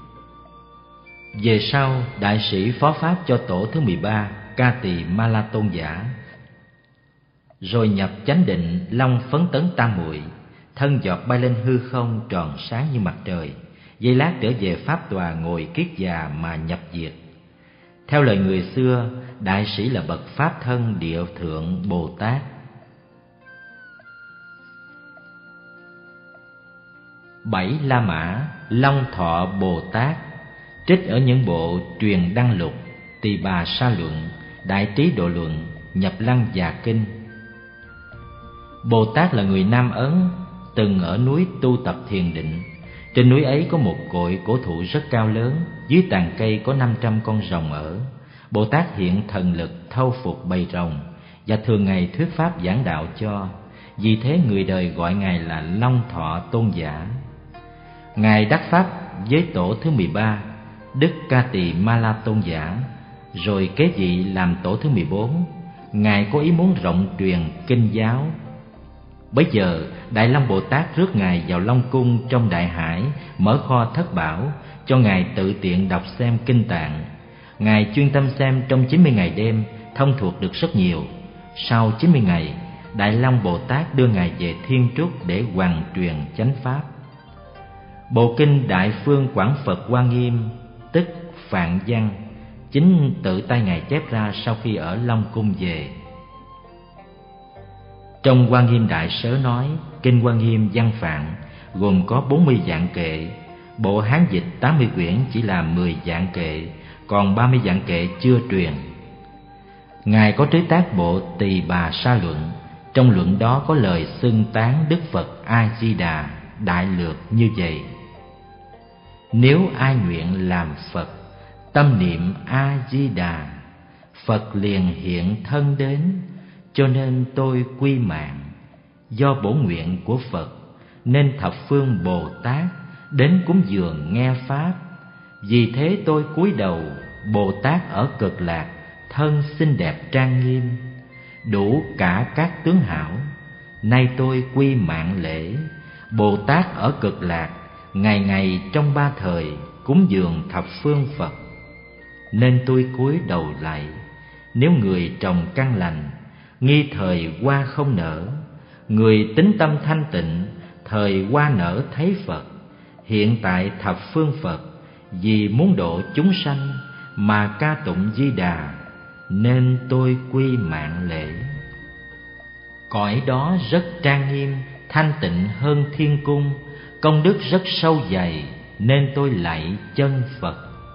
Về sau, đại sĩ phó pháp cho tổ thứ 13 Ca Tỳ Ma La Tôn Giả, rồi nhập chánh định long phấn tấn tam muội, thân giọt bay lên hư không tròn sáng như mặt trời, giây lát trở về pháp tòa ngồi kiết già mà nhập diệt. Theo lời người xưa, đại sĩ là bậc pháp thân địa thượng Bồ Tát. 7 La Mã Long Thọ Bồ Tát, trích ở những bộ Truyền Đăng Lục, Tỳ Bà Sa Luận, Đại Trí Độ Luận, Nhập Lăng Già Kinh. Bồ Tát là người Nam Ấn, từng ở núi tu tập thiền định. Trên núi ấy có một cội cổ thụ rất cao lớn, dưới tàn cây có 500 con rồng ở. Bồ Tát hiện thần lực thâu phục bầy rồng và thường ngày thuyết pháp giảng đạo cho. Vì thế người đời gọi Ngài là Long Thọ Tôn giả. Ngài đắc pháp với tổ thứ 13, Đức Ca Tỳ Ma La Tôn giả, rồi kế vị làm tổ thứ 14. Ngài có ý muốn rộng truyền kinh giáo. Bấy giờ Đại Long Bồ Tát rước Ngài vào Long Cung trong Đại Hải, mở kho thất bảo cho Ngài tự tiện đọc xem kinh tạng. Ngài chuyên tâm xem trong 90 ngày đêm, thông thuộc được rất nhiều. Sau 90 ngày, Đại Long Bồ Tát đưa Ngài về Thiên Trúc để hoằng truyền chánh pháp. Bộ kinh Đại Phương Quảng Phật Hoa Nghiêm, tức Phạn Văn, chính tự tay Ngài chép ra sau khi ở Long Cung về. Trong Hoa Nghiêm Đại Sớ nói, kinh Hoa Nghiêm văn Phạn gồm có 40 dạng kệ. Bộ Hán dịch 80 quyển chỉ là 10 dạng kệ, còn 30 dạng kệ chưa truyền. Ngài có chế tác bộ Tỳ Bà Sa Luận. Trong luận đó có lời xưng tán Đức Phật A-di-đà đại lược như vậy: nếu ai nguyện làm Phật, tâm niệm A-di-đà, Phật liền hiện thân đến. Cho nên tôi quy mạng, do bổ nguyện của Phật, nên thập phương Bồ Tát đến cúng dường nghe pháp. Vì thế tôi cúi đầu, Bồ Tát ở Cực Lạc, thân xinh đẹp trang nghiêm, đủ cả các tướng hảo. Nay tôi quy mạng lễ, Bồ Tát ở Cực Lạc, ngày ngày trong 3 thời cúng dường thập phương Phật. Nên tôi cúi đầu lạy. Nếu người trồng căn lành, nghi thời hoa không nở, người tín tâm thanh tịnh, thời hoa nở thấy Phật. Hiện tại thập phương Phật, vì muốn độ chúng sanh mà ca tụng Di Đà, nên tôi quy mạng lễ. Cõi đó rất trang nghiêm, thanh tịnh hơn thiên cung, công đức rất sâu dày, nên tôi lạy chân Phật.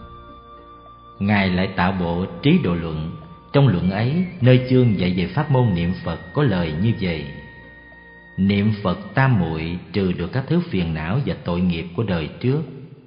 Ngài lại tạo bộ Trí Độ Luận. Trong luận ấy, nơi chương dạy về pháp môn niệm Phật có lời như vậy: niệm Phật tam muội trừ được các thứ phiền não và tội nghiệp của đời trước.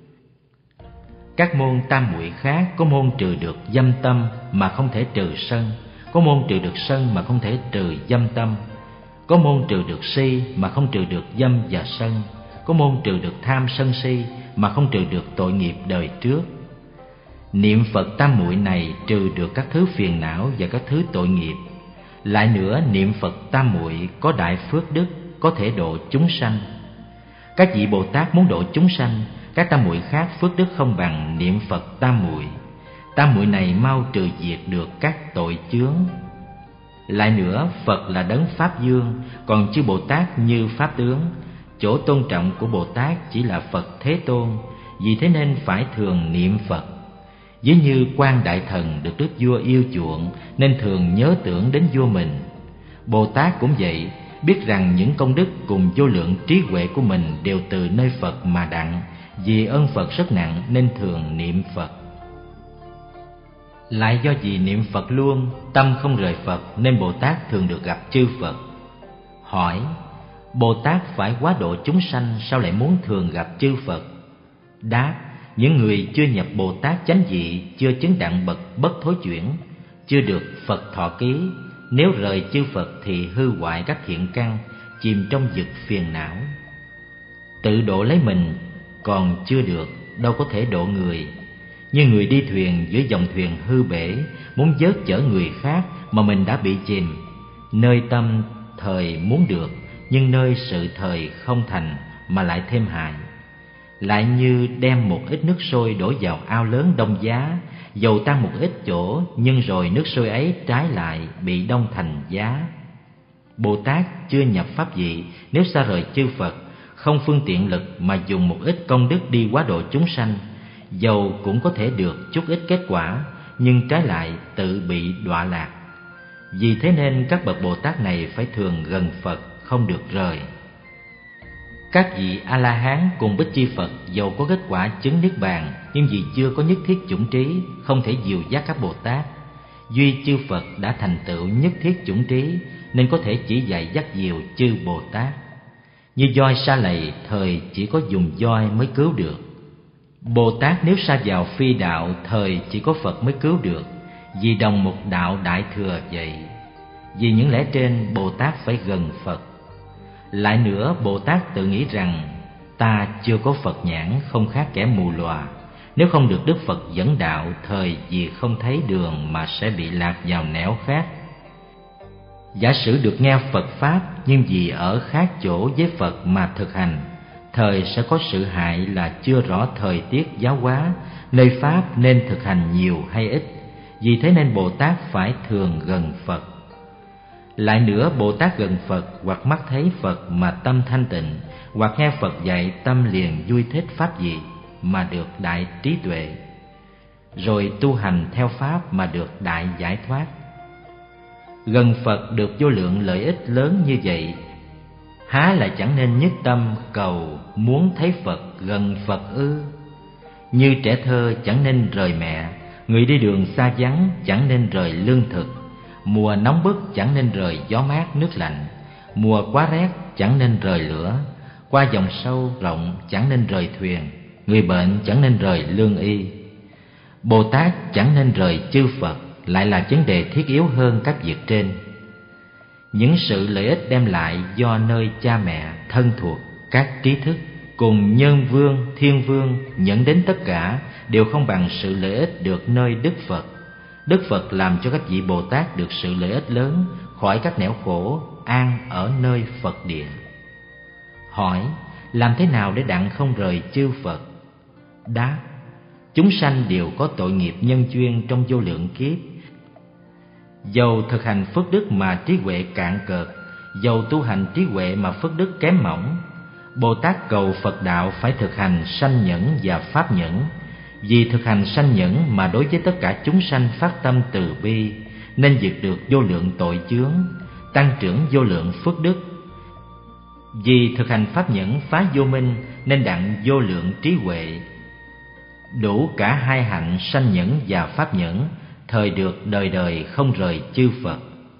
Các môn tam muội khác có môn trừ được dâm tâm mà không thể trừ sân, có môn trừ được sân mà không thể trừ dâm tâm, có môn trừ được si mà không trừ được dâm và sân, có môn trừ được tham sân si mà không trừ được tội nghiệp đời trước. Niệm Phật tam muội này trừ được các thứ phiền não và các thứ tội nghiệp. Lại nữa, niệm Phật tam muội có đại phước đức, có thể độ chúng sanh. Các vị Bồ Tát muốn độ chúng sanh, các tam muội khác phước đức không bằng niệm Phật tam muội. Tam muội này mau trừ diệt được các tội chướng. Lại nữa, Phật là đấng Pháp Dương, còn chư Bồ Tát như Pháp tướng. Chỗ tôn trọng của Bồ Tát chỉ là Phật Thế Tôn, vì thế nên phải thường niệm Phật. Ví như Quan Đại Thần được đức vua yêu chuộng nên thường nhớ tưởng đến vua mình. Bồ Tát cũng vậy, biết rằng những công đức cùng vô lượng trí huệ của mình đều từ nơi Phật mà đặng, vì ơn Phật rất nặng nên thường niệm Phật. Lại do vì niệm Phật luôn, tâm không rời Phật nên Bồ Tát thường được gặp chư Phật. Hỏi: Bồ Tát phải quá độ chúng sanh, sao lại muốn thường gặp chư Phật? Đáp: những người chưa nhập Bồ Tát chánh vị, chưa chứng đặng bậc bất thối chuyển, chưa được Phật thọ ký, nếu rời chư Phật thì hư hoại các thiện căn, chìm trong vực phiền não. Tự độ lấy mình còn chưa được, đâu có thể độ người. Như người đi thuyền giữa dòng thuyền hư bể, muốn vớt chở người khác mà mình đã bị chìm. Nơi tâm thời muốn được, nhưng nơi sự thời không thành mà lại thêm hại. Lại như đem một ít nước sôi đổ vào ao lớn đông giá, dầu tăng một ít chỗ, nhưng rồi nước sôi ấy trái lại bị đông thành giá. Bồ Tát chưa nhập pháp vị, nếu xa rời chư Phật, không phương tiện lực mà dùng một ít công đức đi quá độ chúng sanh, dầu cũng có thể được chút ít kết quả, nhưng trái lại tự bị đọa lạc. Vì thế nên các bậc Bồ Tát này phải thường gần Phật, không được rời. Các vị A-la-hán cùng Bích Chi Phật dầu có kết quả chứng Niết Bàn, nhưng vì chưa có nhất thiết chủng trí, không thể dìu dắt các Bồ Tát. Duy chư Phật đã thành tựu nhất thiết chủng trí, nên có thể chỉ dạy dắt dìu chư Bồ Tát. Như voi sa lầy, thời chỉ có dùng voi mới cứu được. Bồ Tát nếu sa vào phi đạo, thời chỉ có Phật mới cứu được. Vì đồng một đạo đại thừa vậy. Vì những lẽ trên, Bồ Tát phải gần Phật. Lại nữa, Bồ Tát tự nghĩ rằng ta chưa có Phật nhãn, không khác kẻ mù lòa. Nếu không được Đức Phật dẫn đạo, thời vì không thấy đường mà sẽ bị lạc vào nẻo khác. Giả sử được nghe Phật Pháp, nhưng vì ở khác chỗ với Phật mà thực hành, thời sẽ có sự hại là chưa rõ thời tiết giáo hóa, nơi Pháp nên thực hành nhiều hay ít. Vì thế nên Bồ Tát phải thường gần Phật. Lại nữa, Bồ Tát gần Phật, hoặc mắt thấy Phật mà tâm thanh tịnh, hoặc nghe Phật dạy tâm liền vui thích pháp gì mà được đại trí tuệ, rồi tu hành theo Pháp mà được đại giải thoát. Gần Phật được vô lượng lợi ích lớn như vậy, há lại chẳng nên nhất tâm cầu muốn thấy Phật gần Phật ư? Như trẻ thơ chẳng nên rời mẹ, người đi đường xa vắng chẳng nên rời lương thực, mùa nóng bức chẳng nên rời gió mát nước lạnh, mùa quá rét chẳng nên rời lửa, qua dòng sâu rộng chẳng nên rời thuyền, người bệnh chẳng nên rời lương y. Bồ Tát chẳng nên rời chư Phật lại là vấn đề thiết yếu hơn các việc trên. Những sự lợi ích đem lại do nơi cha mẹ, thân thuộc, các trí thức cùng nhân vương, thiên vương nhận đến tất cả đều không bằng sự lợi ích được nơi Đức Phật. Đức Phật làm cho các vị Bồ Tát được sự lợi ích lớn, khỏi các nẻo khổ, an ở nơi Phật địa. Hỏi, làm thế nào để đặng không rời chư Phật? Đáp, chúng sanh đều có tội nghiệp nhân duyên trong vô lượng kiếp. Dầu thực hành phước đức mà trí huệ cạn cợt, dầu tu hành trí huệ mà phước đức kém mỏng, Bồ Tát cầu Phật đạo phải thực hành sanh nhẫn và pháp nhẫn. Vì thực hành sanh nhẫn mà đối với tất cả chúng sanh phát tâm từ bi, nên diệt được vô lượng tội chướng, tăng trưởng vô lượng phước đức. Vì thực hành pháp nhẫn phá vô minh, nên đặng vô lượng trí huệ. Đủ cả hai hạnh sanh nhẫn và pháp nhẫn, thời được đời đời không rời chư Phật.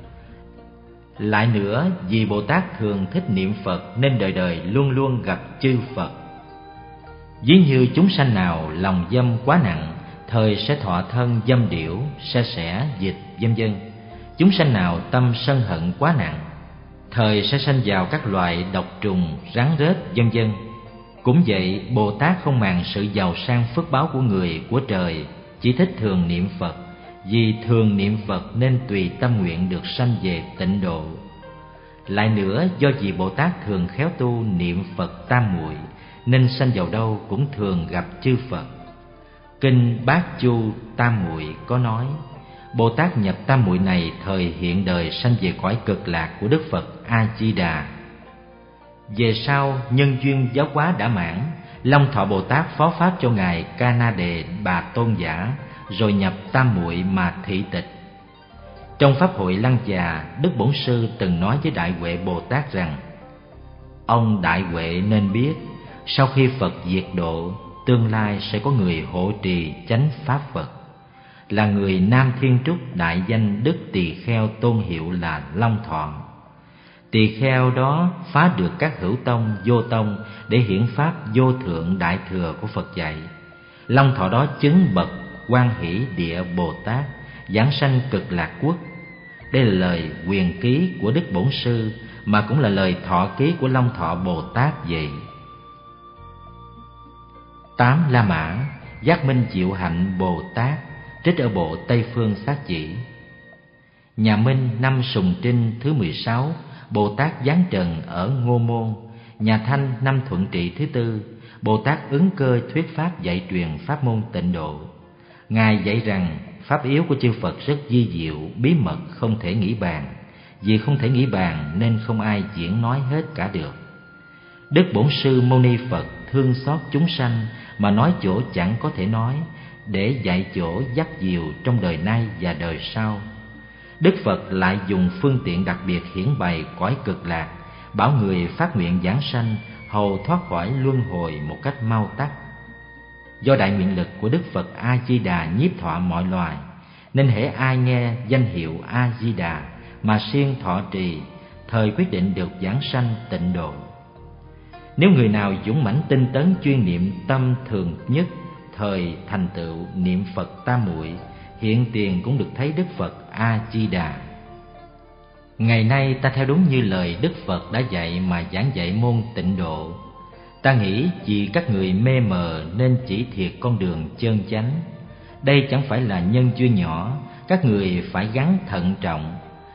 Lại nữa, vì Bồ Tát thường thích niệm Phật, nên đời đời luôn luôn gặp chư Phật. Ví như chúng sanh nào lòng dâm quá nặng, thời sẽ thọ thân dâm điểu, sẻ, dịch, vân vân. Chúng sanh nào tâm sân hận quá nặng, thời sẽ sanh vào các loài độc trùng, rắn rết, vân vân. Cũng vậy, Bồ Tát không màng sự giàu sang phước báo của người, của trời, chỉ thích thường niệm Phật. Vì thường niệm Phật nên tùy tâm nguyện được sanh về tịnh độ. Lại nữa, do vì Bồ Tát thường khéo tu niệm Phật tam muội, nên sanh vào đâu cũng thường gặp chư Phật. Kinh Bát Chu Tam Muội có nói, Bồ Tát nhập tam muội này thời hiện đời sanh về cõi cực lạc của Đức Phật A Di Đà. Về sau nhân duyên giáo hóa đã mãn, Long Thọ Bồ Tát phó pháp cho ngài Ca Na Đề Bà Tôn Giả, rồi nhập tam muội mà thị tịch. Trong pháp hội Lăng Già, Đức Bổn Sư từng nói với Đại Huệ Bồ Tát rằng: ông Đại Huệ nên biết, sau khi Phật diệt độ, tương lai sẽ có người hộ trì chánh pháp Phật, là người Nam Thiên Trúc đại danh Đức Tỳ Kheo tôn hiệu là Long Thọ. Tỳ Kheo đó phá được các hữu tông, vô tông để hiển pháp vô thượng đại thừa của Phật dạy. Long Thọ đó chứng bậc Quan Hỷ Địa Bồ Tát, giảng sanh Cực Lạc Quốc. Đây là lời quyền ký của Đức Bổn Sư, mà cũng là lời thọ ký của Long Thọ Bồ Tát vậy. 8 La Mã Giác Minh Diệu Hạnh Bồ Tát, trích ở bộ Tây Phương Sát Chỉ. Nhà Minh năm Sùng Trinh thứ 16, Bồ Tát giáng trần ở Ngô Môn. Nhà Thanh năm Thuận Trị thứ 4, Bồ Tát ứng cơ thuyết pháp dạy truyền pháp môn tịnh độ. Ngài dạy rằng pháp yếu của chư Phật rất vi diệu, bí mật không thể nghĩ bàn. Vì không thể nghĩ bàn nên không ai diễn nói hết cả được. Đức Bổn Sư Mâu Ni Phật thương xót chúng sanh mà nói chỗ chẳng có thể nói, để dạy chỗ dắt dìu trong đời nay và đời sau. Đức Phật lại dùng phương tiện đặc biệt hiển bày cõi cực lạc, bảo người phát nguyện giảng sanh, hầu thoát khỏi luân hồi một cách mau tắt. Do đại nguyện lực của Đức Phật A Di Đà nhiếp thọ mọi loài, nên hễ ai nghe danh hiệu A Di Đà mà siêng thọ trì, thời quyết định được vãng sanh tịnh độ. Nếu người nào dũng mãnh tinh tấn chuyên niệm tâm thường nhất, thời thành tựu niệm Phật tam muội, hiện tiền cũng được thấy Đức Phật A Di Đà. Ngày nay ta theo đúng như lời Đức Phật đã dạy mà giảng dạy môn tịnh độ. Ta nghĩ vì các người mê mờ nên chỉ thiệt con đường chân chánh. Đây chẳng phải là nhân duyên nhỏ, các người phải gắng thận trọng.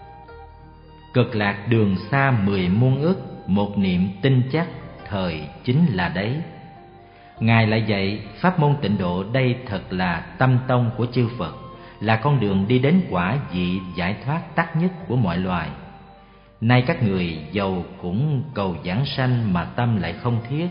Cực lạc đường xa 10 muôn ức, một niệm tin chắc, thời chính là đấy. Ngài lại dạy pháp môn tịnh độ đây thật là tâm tông của chư Phật, là con đường đi đến quả vị giải thoát tắc nhất của mọi loài. Nay các người giàu cũng cầu giảng sanh mà tâm lại không thiết.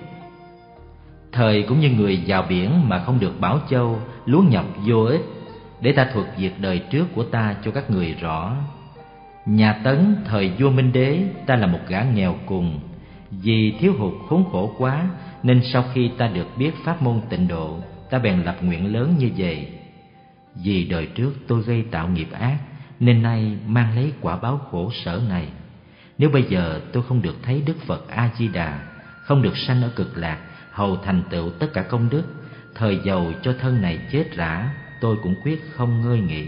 Thời cũng như người vào biển mà không được bảo châu, lúa nhập vô ích. Để ta thuật việc đời trước của ta cho các người rõ. Nhà Tấn thời vua Minh Đế, ta là một gã nghèo cùng. Vì thiếu hụt khốn khổ quá, nên sau khi ta được biết pháp môn tịnh độ, ta bèn lập nguyện lớn như vậy. Vì đời trước tôi gây tạo nghiệp ác, nên nay mang lấy quả báo khổ sở này. Nếu bây giờ tôi không được thấy Đức Phật A Di Đà, không được sanh ở cực lạc, hầu thành tựu tất cả công đức, thời giàu cho thân này chết rã, tôi cũng quyết không ngơi nghỉ.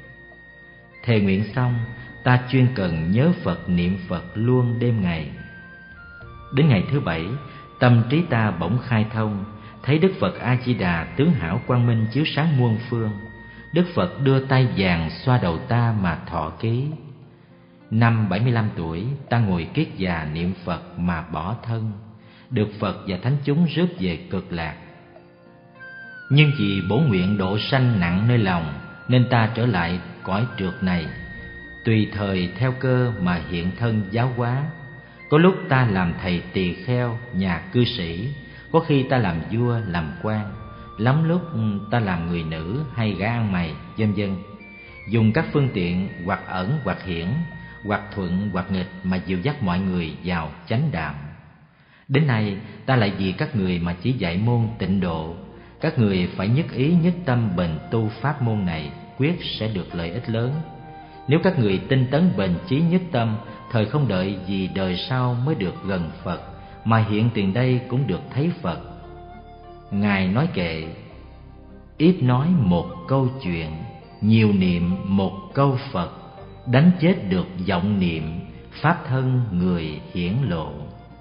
Thề nguyện xong, ta chuyên cần nhớ Phật niệm Phật luôn đêm ngày. Đến ngày thứ 7, tâm trí ta bỗng khai thông, thấy Đức Phật A Di Đà tướng hảo quang minh chiếu sáng muôn phương. Đức Phật đưa tay vàng xoa đầu ta mà thọ ký. Năm 75 tuổi, ta ngồi kiết già niệm Phật mà bỏ thân, được Phật và thánh chúng rước về cực lạc. Nhưng vì bổn nguyện độ sanh nặng nơi lòng, nên ta trở lại cõi trượt này, tùy thời theo cơ mà hiện thân giáo hóa. Có lúc ta làm thầy tỳ kheo, nhà cư sĩ, có khi ta làm vua, làm quan, lắm lúc ta làm người nữ hay gã ăn mày, vân vân. Dùng các phương tiện hoặc ẩn hoặc hiển, hoặc thuận hoặc nghịch mà dìu dắt mọi người vào chánh đạo. Đến nay ta lại vì các người mà chỉ dạy môn tịnh độ. Các người phải nhất ý nhất tâm bền tu pháp môn này, quyết sẽ được lợi ích lớn. Nếu các người tinh tấn bền chí nhất tâm, thời không đợi gì đời sau mới được gần Phật, mà hiện tiền đây cũng được thấy Phật. Ngài nói kệ: ít nói một câu chuyện, nhiều niệm một câu Phật, đánh chết được vọng niệm, pháp thân người hiển lộ.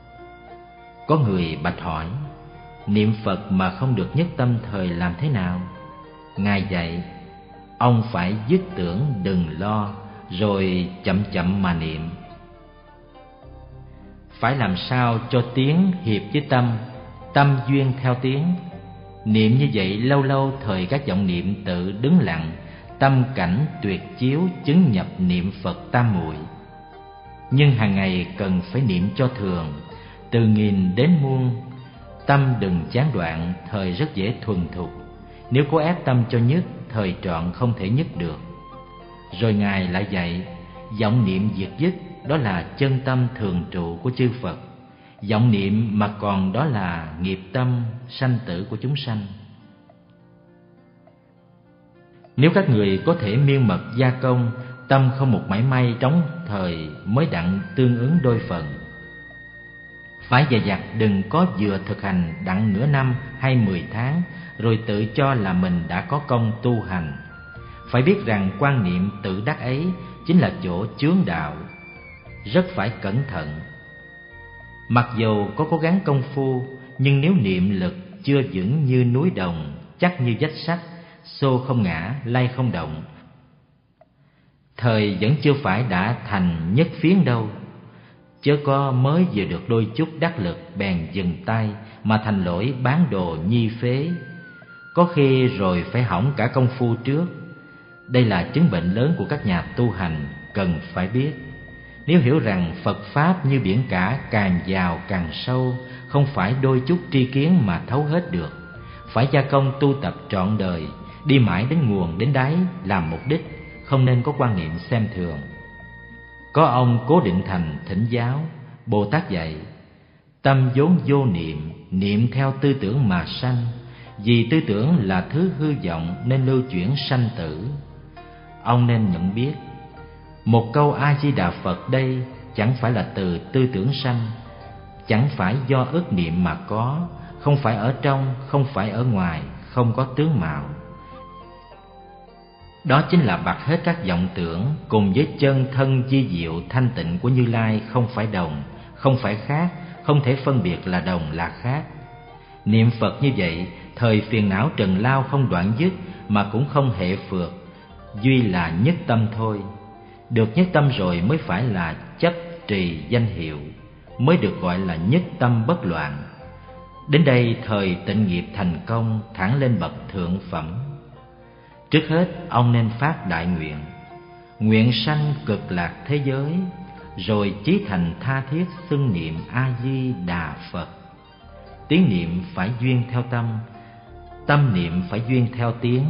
Có người bạch hỏi: niệm Phật mà không được nhất tâm thời làm thế nào? Ngài dạy: ông phải dứt tưởng đừng lo, rồi chậm chậm mà niệm. Phải làm sao cho tiếng hiệp với tâm, tâm duyên theo tiếng. Niệm như vậy lâu lâu thời các vọng niệm tự đứng lặng, tâm cảnh tuyệt chiếu chứng nhập niệm Phật tam muội. Nhưng hàng ngày cần phải niệm cho thường, từ nghìn đến muôn. Tâm đừng gián đoạn, thời rất dễ thuần thục. Nếu cố ép tâm cho nhất, thời trọn không thể nhất được. Rồi Ngài lại dạy: vọng niệm diệt dứt, đó là chân tâm thường trụ của chư Phật. Vọng niệm mà còn đó là nghiệp tâm sanh tử của chúng sanh. Nếu các người có thể miên mật gia công, tâm không một mảy may trống, thời mới đặng tương ứng đôi phần. Phải dè dặt, đừng có vừa thực hành đặng nửa năm hay 10 tháng, rồi tự cho là mình đã có công tu hành. Phải biết rằng quan niệm tự đắc ấy chính là chỗ chướng đạo, rất phải cẩn thận. Mặc dù có cố gắng công phu, nhưng nếu niệm lực chưa vững như núi đồng, chắc như vách sắt, xô không ngã, lay không động, thời vẫn chưa phải đã thành nhất phiến đâu. Chớ có mới vừa được đôi chút đắc lực bèn dừng tay, mà thành lỗi bán đồ nhi phế. Có khi rồi phải hỏng cả công phu trước. Đây là chứng bệnh lớn của các nhà tu hành, cần phải biết. Nếu hiểu rằng Phật Pháp như biển cả, càng vào càng sâu, không phải đôi chút tri kiến mà thấu hết được. Phải gia công tu tập trọn đời, đi mãi đến nguồn đến đáy, làm mục đích, không nên có quan niệm xem thường. Có ông Cố Định Thành thỉnh giáo, Bồ Tát dạy: Tâm vốn vô niệm, niệm theo tư tưởng mà sanh. Vì tư tưởng là thứ hư vọng nên lưu chuyển sanh tử. Ông nên nhận biết, một câu A-di-đà Phật đây chẳng phải là từ tư tưởng sanh, chẳng phải do ức niệm mà có, không phải ở trong, không phải ở ngoài, không có tướng mạo. Đó chính là bặt hết các vọng tưởng, cùng với chân thân vi diệu thanh tịnh của Như Lai không phải đồng, không phải khác, không thể phân biệt là đồng là khác. Niệm Phật như vậy, thời phiền não trần lao không đoạn dứt mà cũng không hệ phượt, duy là nhất tâm thôi. Được nhất tâm rồi mới phải là chấp trì danh hiệu, mới được gọi là nhất tâm bất loạn. Đến đây thời tịnh nghiệp thành công, thẳng lên bậc thượng phẩm. Trước hết ông nên phát đại nguyện, nguyện sanh cực lạc thế giới, rồi chí thành tha thiết xưng niệm A-di-đà Phật. Tiếng niệm phải duyên theo tâm, tâm niệm phải duyên theo tiếng.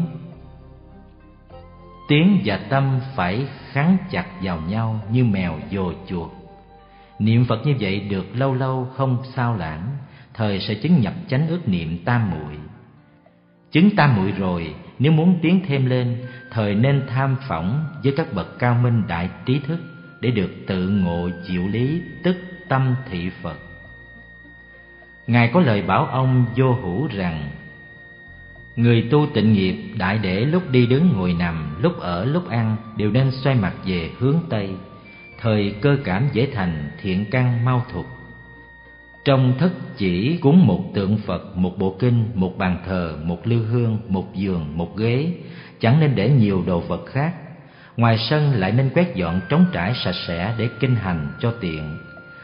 Tiếng và tâm phải khắng chặt vào nhau như mèo vồ chuột. Niệm Phật như vậy được lâu lâu không sao lãng, thời sẽ chứng nhập chánh ức niệm tam muội. Chứng tam muội rồi, nếu muốn tiến thêm lên, thời nên tham phỏng với các bậc cao minh đại trí thức để được tự ngộ diệu lý, tức tâm thị Phật. Ngài có lời bảo ông Vô Hữu rằng: người tu tịnh nghiệp đại để lúc đi đứng ngồi nằm, lúc ở lúc ăn đều nên xoay mặt về hướng Tây, thời cơ cảm dễ thành, thiện căn mau thục. Trong thất chỉ cúng một tượng Phật, một bộ kinh, một bàn thờ, một lư hương, một giường, một ghế, chẳng nên để nhiều đồ vật khác. Ngoài sân lại nên quét dọn trống trải sạch sẽ để kinh hành cho tiện.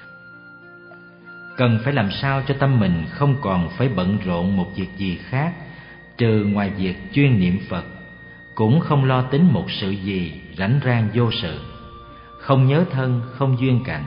Cần phải làm sao cho tâm mình không còn phải bận rộn một việc gì khác trừ ngoài việc chuyên niệm Phật, cũng không lo tính một sự gì rảnh rang vô sự, không nhớ thân, không duyên cảnh.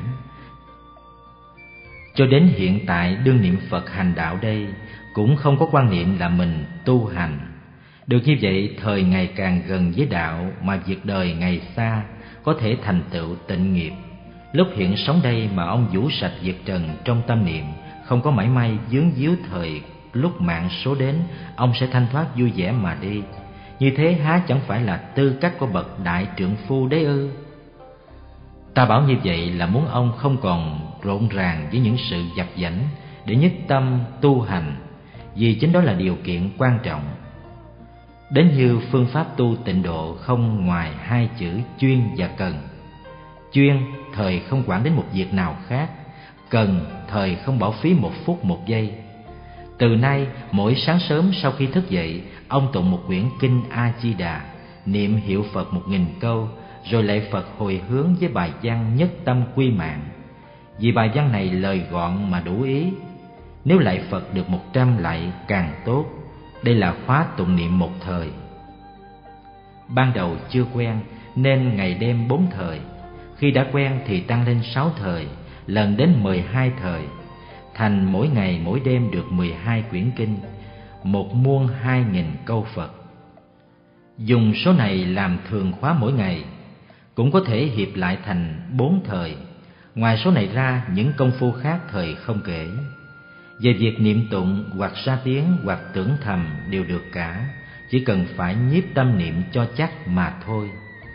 Cho đến hiện tại đương niệm Phật hành đạo đây, cũng không có quan niệm là mình tu hành. Được như vậy, thời ngày càng gần với đạo mà việc đời ngày xa, có thể thành tựu tịnh nghiệp. Lúc hiện sống đây mà ông vũ sạch việc trần trong tâm niệm, không có mảy may vướng víu, thời lúc mạng số đến, ông sẽ thanh thoát vui vẻ mà đi. Như thế há chẳng phải là tư cách của bậc đại trượng phu đấy ư? Ta bảo như vậy là muốn ông không còn rộn ràng với những sự vặt vãnh để nhất tâm tu hành, vì chính đó là điều kiện quan trọng. Đến như phương pháp tu tịnh độ không ngoài hai chữ chuyên và cần. Chuyên thời không quản đến một việc nào khác, cần thời không bỏ phí một phút một giây. Từ nay mỗi sáng sớm sau khi thức dậy, ông tụng một quyển kinh A-di-đà, niệm hiệu Phật 1000 câu, rồi lạy Phật hồi hướng với bài văn nhất tâm quy mạng. Vì bài văn này lời gọn mà đủ ý. Nếu lạy Phật được 100 lạy càng tốt. Đây là khóa tụng niệm một thời. Ban đầu chưa quen nên ngày đêm 4 thời. Khi đã quen thì tăng lên 6 thời, lần đến 12 thời. Thành mỗi ngày mỗi đêm được 12 quyển kinh, 1.200.000 câu Phật. Dùng số này làm thường khóa mỗi ngày, cũng có thể hiệp lại thành 4 thời. Ngoài số này ra, những công phu khác thời không kể. Về việc niệm tụng hoặc ra tiếng hoặc tưởng thầm đều được cả, chỉ cần phải nhiếp tâm niệm cho chắc mà thôi.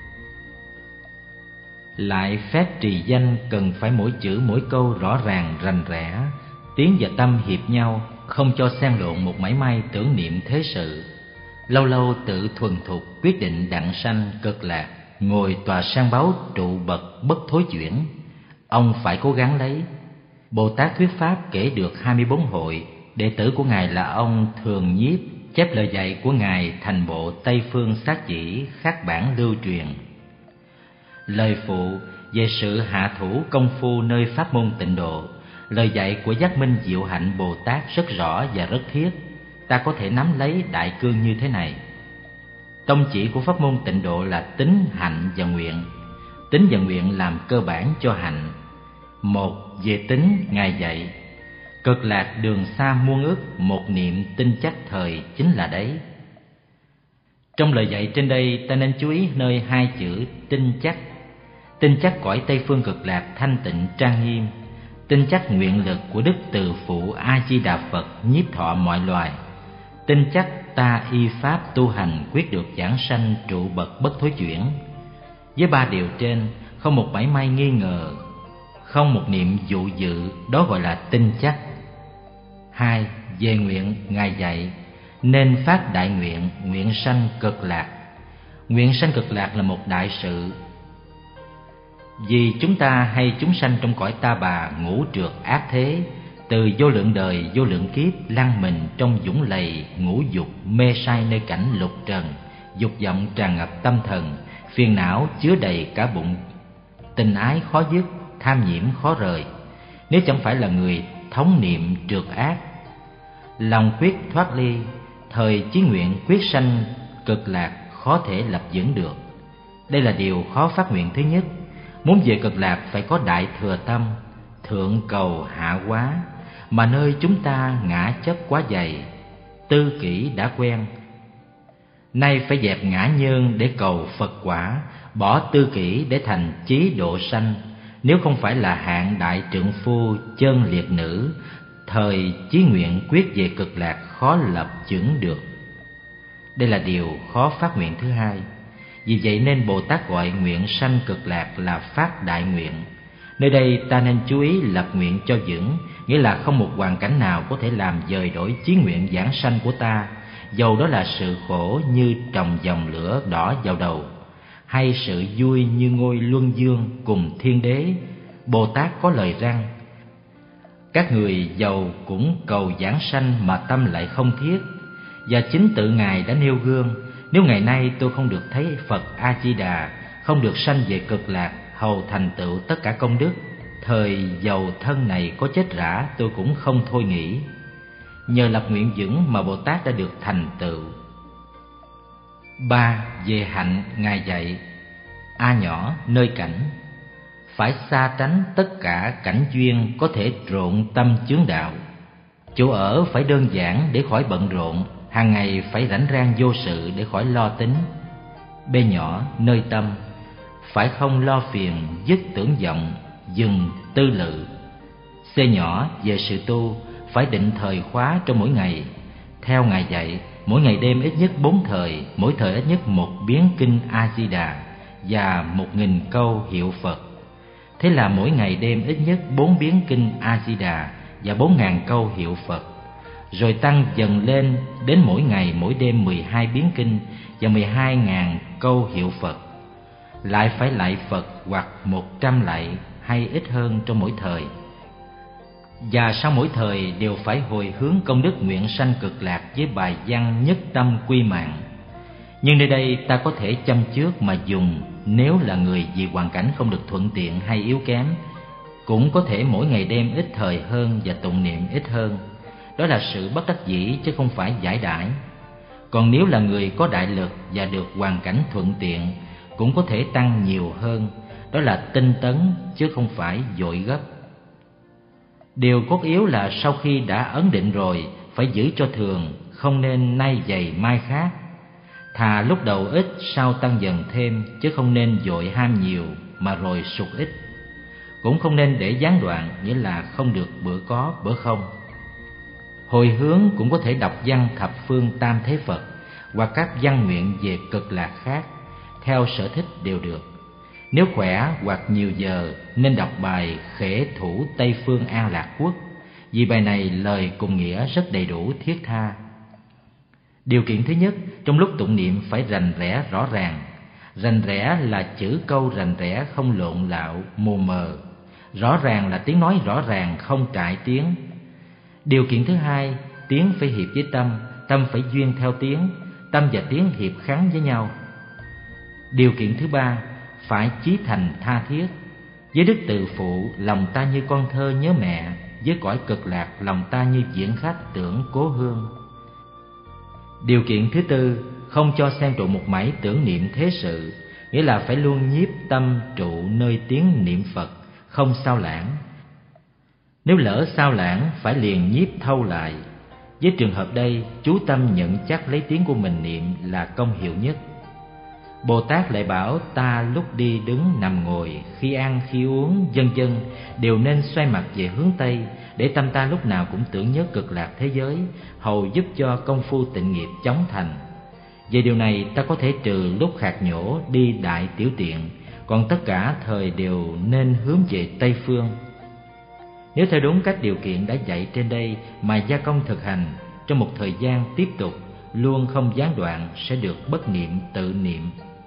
Lại phép trì danh cần phải mỗi chữ mỗi câu rõ ràng rành rẽ, tiếng và tâm hiệp nhau, không cho xen lộn một mảy may tưởng niệm thế sự. Lâu lâu tự thuần thục quyết định đặng sanh cực lạc, ngồi tòa sang báu trụ bậc bất thối chuyển. Ông phải cố gắng lấy. Bồ Tát thuyết pháp kể được 24 hội, đệ tử của Ngài là ông Thường Nhiếp, chép lời dạy của Ngài thành bộ Tây Phương Sát Chỉ khắc bản lưu truyền. Lời phụ về sự hạ thủ công phu nơi pháp môn tịnh độ, lời dạy của Giác Minh Diệu Hạnh Bồ Tát rất rõ và rất thiết. Ta có thể nắm lấy đại cương như thế này. Tông chỉ của pháp môn tịnh độ là tín, hạnh và nguyện. Tín và nguyện làm cơ bản cho hạnh. Một, về tín Ngài dạy: cực lạc đường xa muôn ức, một niệm tin chắc thời chính là đấy. Trong lời dạy trên đây ta nên chú ý nơi hai chữ tin chắc. Tin chắc cõi Tây Phương cực lạc thanh tịnh trang nghiêm. tin chắc nguyện lực của Đức Từ Phụ A Di Đà Phật nhiếp thọ mọi loài, tin chắc ta y pháp tu hành quyết được giảng sanh trụ bậc bất thối chuyển. Với ba điều trên, không một mảy may nghi ngờ, không một niệm dụ dự, đó gọi là tin chắc. 2. Về nguyện, Ngài dạy nên phát đại nguyện, nguyện sanh cực lạc. Nguyện sanh cực lạc là một đại sự, vì chúng ta hay chúng sanh trong cõi ta bà ngũ trượt ác thế, từ vô lượng đời vô lượng kiếp lăn mình trong dũng lầy ngũ dục, mê say nơi cảnh lục trần, dục vọng tràn ngập tâm thần, phiền não chứa đầy cả bụng, tình ái khó dứt, tham nhiễm khó rời. Nếu chẳng phải là người thống niệm trượt ác, lòng quyết thoát ly, thời chí nguyện quyết sanh cực lạc khó thể lập vững được. Đây là điều khó phát nguyện thứ nhất. Muốn về cực lạc phải có đại thừa tâm, thượng cầu hạ hóa, mà nơi chúng ta ngã chấp quá dày, tư kỷ đã quen. Nay phải dẹp ngã nhơn để cầu Phật quả, bỏ tư kỷ để thành chí độ sanh. Nếu không phải là hạng đại trượng phu chân liệt nữ, thời chí nguyện quyết về cực lạc khó lập vững được. Đây là điều khó phát nguyện thứ hai. Vì vậy nên Bồ Tát gọi nguyện sanh cực lạc là phát đại nguyện. Nơi đây ta nên chú ý lập nguyện cho vững, nghĩa là không một hoàn cảnh nào có thể làm dời đổi chí nguyện giảng sanh của ta, dầu đó là sự khổ như trồng dòng lửa đỏ vào đầu, hay sự vui như ngôi luân dương cùng thiên đế. Bồ Tát có lời răng: các người giàu cũng cầu giảng sanh mà tâm lại không thiết. Và chính tự Ngài đã nêu gương: nếu ngày nay tôi không được thấy Phật A Di Đà, không được sanh về cực lạc hầu thành tựu tất cả công đức, thời dầu thân này có chết rã tôi cũng không thôi nghĩ. Nhờ lập nguyện vững mà Bồ Tát đã được thành tựu. 3. Về hạnh, Ngài dạy: A nhỏ nơi cảnh, phải xa tránh tất cả cảnh duyên có thể rộn tâm chướng đạo. Chỗ ở phải đơn giản để khỏi bận rộn, hàng ngày phải rảnh rang vô sự để khỏi lo tính. B. Nhỏ nơi tâm, phải không lo phiền, dứt tưởng vọng, dừng tư lự. C. Nhỏ về sự tu, phải định thời khóa trong mỗi ngày. Theo Ngài dạy, mỗi ngày đêm ít nhất 4 thời, mỗi thời ít nhất 1 biến kinh A Di Đà và 1000 câu hiệu Phật. Thế là mỗi ngày đêm ít nhất 4 biến kinh A Di Đà và 4000 câu hiệu Phật. Rồi tăng dần lên đến mỗi ngày mỗi đêm 12 biến kinh và 12.000 câu hiệu Phật. Lại phải lạy Phật hoặc 100 lạy hay ít hơn trong mỗi thời. Và sau mỗi thời đều phải hồi hướng công đức nguyện sanh cực lạc với bài văn nhất tâm quy mạng. Nhưng nơi đây ta có thể châm chước mà dùng nếu là người vì hoàn cảnh không được thuận tiện hay yếu kém, cũng có thể mỗi ngày đêm ít thời hơn và tụng niệm ít hơn. Đó là sự bất đắc dĩ chứ không phải giải đãi. Còn nếu là người có đại lực và được hoàn cảnh thuận tiện, cũng có thể tăng nhiều hơn. Đó là tinh tấn chứ không phải vội gấp. Điều cốt yếu là sau khi đã ấn định rồi phải giữ cho thường, không nên nay dày mai khác. Thà lúc đầu ít sau tăng dần thêm, chứ không nên vội ham nhiều mà rồi sụt ít. Cũng không nên để gián đoạn, nghĩa là không được bữa có bữa không. Hồi hướng cũng có thể đọc văn thập phương tam thế Phật hoặc các văn nguyện về cực lạc khác, theo sở thích đều được. Nếu khỏe hoặc nhiều giờ nên đọc bài Khể Thủ Tây Phương An Lạc Quốc, vì bài này lời cùng nghĩa rất đầy đủ thiết tha. Điều kiện thứ nhất, trong lúc tụng niệm phải rành rẽ rõ ràng. Rành rẽ là chữ câu rành rẽ không lộn lạo, mù mờ. Rõ ràng là tiếng nói rõ ràng, không trại tiếng. Điều kiện thứ hai, tiếng phải hiệp với tâm, tâm phải duyên theo tiếng, tâm và tiếng hiệp khắng với nhau. Điều kiện thứ ba, phải chí thành tha thiết. Với đức từ phụ, lòng ta như con thơ nhớ mẹ, với cõi cực lạc, lòng ta như viễn khách tưởng cố hương. Điều kiện thứ tư, không cho xen trộn một mảy tưởng niệm thế sự, nghĩa là phải luôn nhiếp tâm trụ nơi tiếng niệm Phật, không sao lãng. Nếu lỡ sao lãng, phải liền nhiếp thâu lại. Với trường hợp đây, chú tâm nhận chắc lấy tiếng của mình niệm là công hiệu nhất. Bồ Tát lại bảo ta lúc đi đứng nằm ngồi, khi ăn khi uống vân vân đều nên xoay mặt về hướng Tây, để tâm ta lúc nào cũng tưởng nhớ cực lạc thế giới, hầu giúp cho công phu tịnh nghiệp chóng thành. Về điều này ta có thể trừ lúc khạc nhổ đi đại tiểu tiện, còn tất cả thời đều nên hướng về Tây phương. Nếu theo đúng các điều kiện đã dạy trên đây mà gia công thực hành, trong một thời gian tiếp tục luôn không gián đoạn sẽ được bất niệm tự niệm.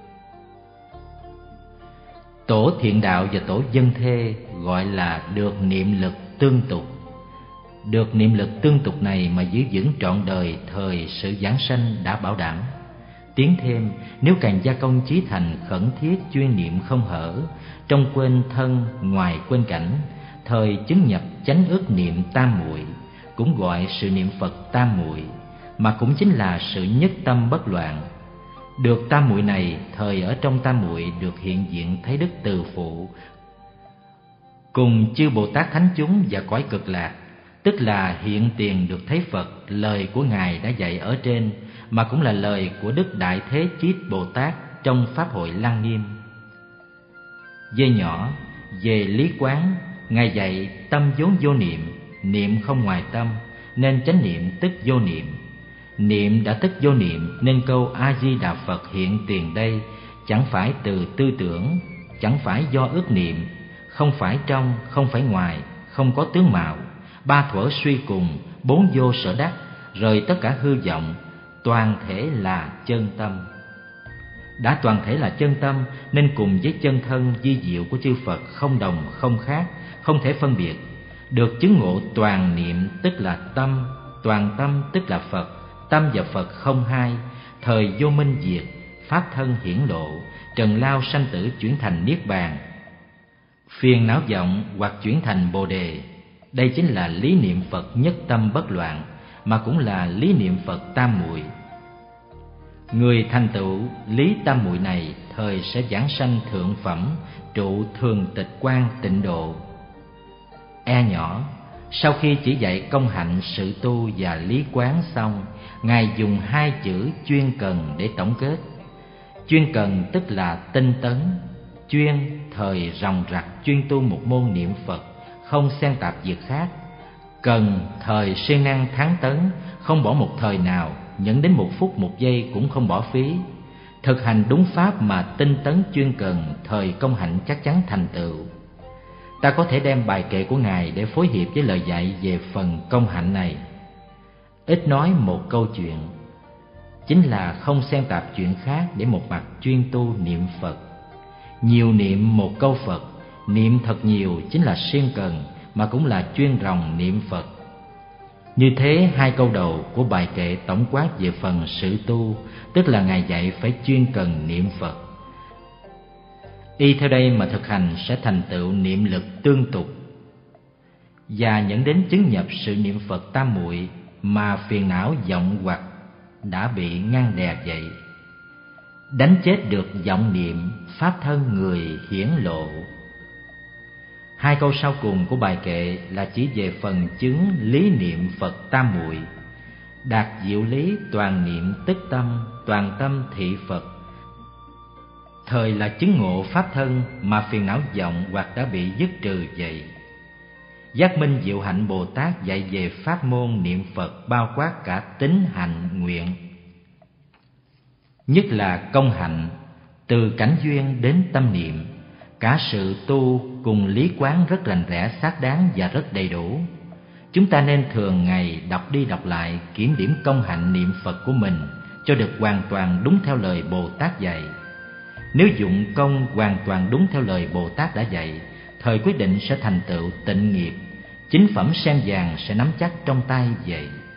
Tổ thiện đạo và tổ dân thê gọi là được niệm lực tương tục. Được niệm lực tương tục này mà giữ vững trọn đời thời sự giảng sanh đã bảo đảm. Tiến thêm, nếu càng gia công chí thành khẩn thiết chuyên niệm không hở, trong quên thân ngoài quên cảnh, thời chứng nhập chánh ức niệm tam muội, cũng gọi sự niệm Phật tam muội, mà cũng chính là sự nhất tâm bất loạn. Được tam muội này, thời ở trong tam muội được hiện diện thấy đức từ phụ, cùng chư Bồ Tát thánh chúng và cõi cực lạc, tức là hiện tiền được thấy Phật, lời của Ngài đã dạy ở trên, mà cũng là lời của Đức Đại Thế Chí Bồ Tát trong Pháp hội Lăng Nghiêm. Dê nhỏ, về lý quán, Ngài dạy tâm vốn vô niệm, niệm không ngoài tâm, nên chánh niệm tức vô niệm. Niệm đã tức vô niệm, nên câu A-di-đà Phật hiện tiền đây chẳng phải từ tư tưởng, chẳng phải do ước niệm, không phải trong, không phải ngoài, không có tướng mạo, ba thuở suy cùng, bốn vô sở đắc, rời tất cả hư vọng, toàn thể là chân tâm. Đã toàn thể là chân tâm, nên cùng với chân thân vi diệu của chư Phật không đồng không khác, không thể phân biệt. Được chứng ngộ toàn niệm tức là tâm, toàn tâm tức là Phật, tâm và Phật không hai, thời vô minh diệt, pháp thân hiển lộ, trần lao sanh tử chuyển thành niết bàn, phiền não vọng hoặc chuyển thành bồ đề. Đây chính là lý niệm Phật nhất tâm bất loạn, mà cũng là lý niệm Phật tam muội. Người thành tựu lý tam muội này, thời sẽ giảng sanh thượng phẩm, trụ thường tịch quan tịnh độ. E nhỏ, sau khi chỉ dạy công hạnh sự tu và lý quán xong, Ngài dùng hai chữ chuyên cần để tổng kết. Chuyên cần tức là tinh tấn, chuyên thời ròng rặc chuyên tu một môn niệm Phật, không xen tạp việc khác. Cần thời siêng năng thắng tấn, không bỏ một thời nào, nhẫn đến một phút một giây cũng không bỏ phí. Thực hành đúng pháp mà tinh tấn chuyên cần, thời công hạnh chắc chắn thành tựu. Ta có thể đem bài kệ của Ngài để phối hợp với lời dạy về phần công hạnh này. Ít nói một câu chuyện, chính là không xen tạp chuyện khác để một mặt chuyên tu niệm Phật. Nhiều niệm một câu Phật, niệm thật nhiều chính là siêng cần, mà cũng là chuyên ròng niệm Phật. Như thế hai câu đầu của bài kệ tổng quát về phần sự tu, tức là Ngài dạy phải chuyên cần niệm Phật. Y theo đây mà thực hành sẽ thành tựu niệm lực tương tục và dẫn đến chứng nhập sự niệm Phật tam muội mà phiền não vọng hoặc đã bị ngăn đè dậy. Đánh chết được vọng niệm, pháp thân người hiển lộ. Hai câu sau cùng của bài kệ là chỉ về phần chứng lý niệm Phật tam muội. Đạt diệu lý toàn niệm tức tâm, toàn tâm thị Phật, thời là chứng ngộ pháp thân mà phiền não vọng hoặc đã bị dứt trừ vậy. Giác minh diệu hạnh Bồ Tát dạy về pháp môn niệm Phật bao quát cả tính hạnh nguyện, nhất là công hạnh, từ cảnh duyên đến tâm niệm. Cả sự tu cùng lý quán rất rành rẽ xác đáng và rất đầy đủ. Chúng ta nên thường ngày đọc đi đọc lại, kiểm điểm công hạnh niệm Phật của mình cho được hoàn toàn đúng theo lời Bồ Tát dạy. Nếu dụng công hoàn toàn đúng theo lời Bồ Tát đã dạy, thời quyết định sẽ thành tựu tịnh nghiệp, chính phẩm sen vàng sẽ nắm chắc trong tay vậy.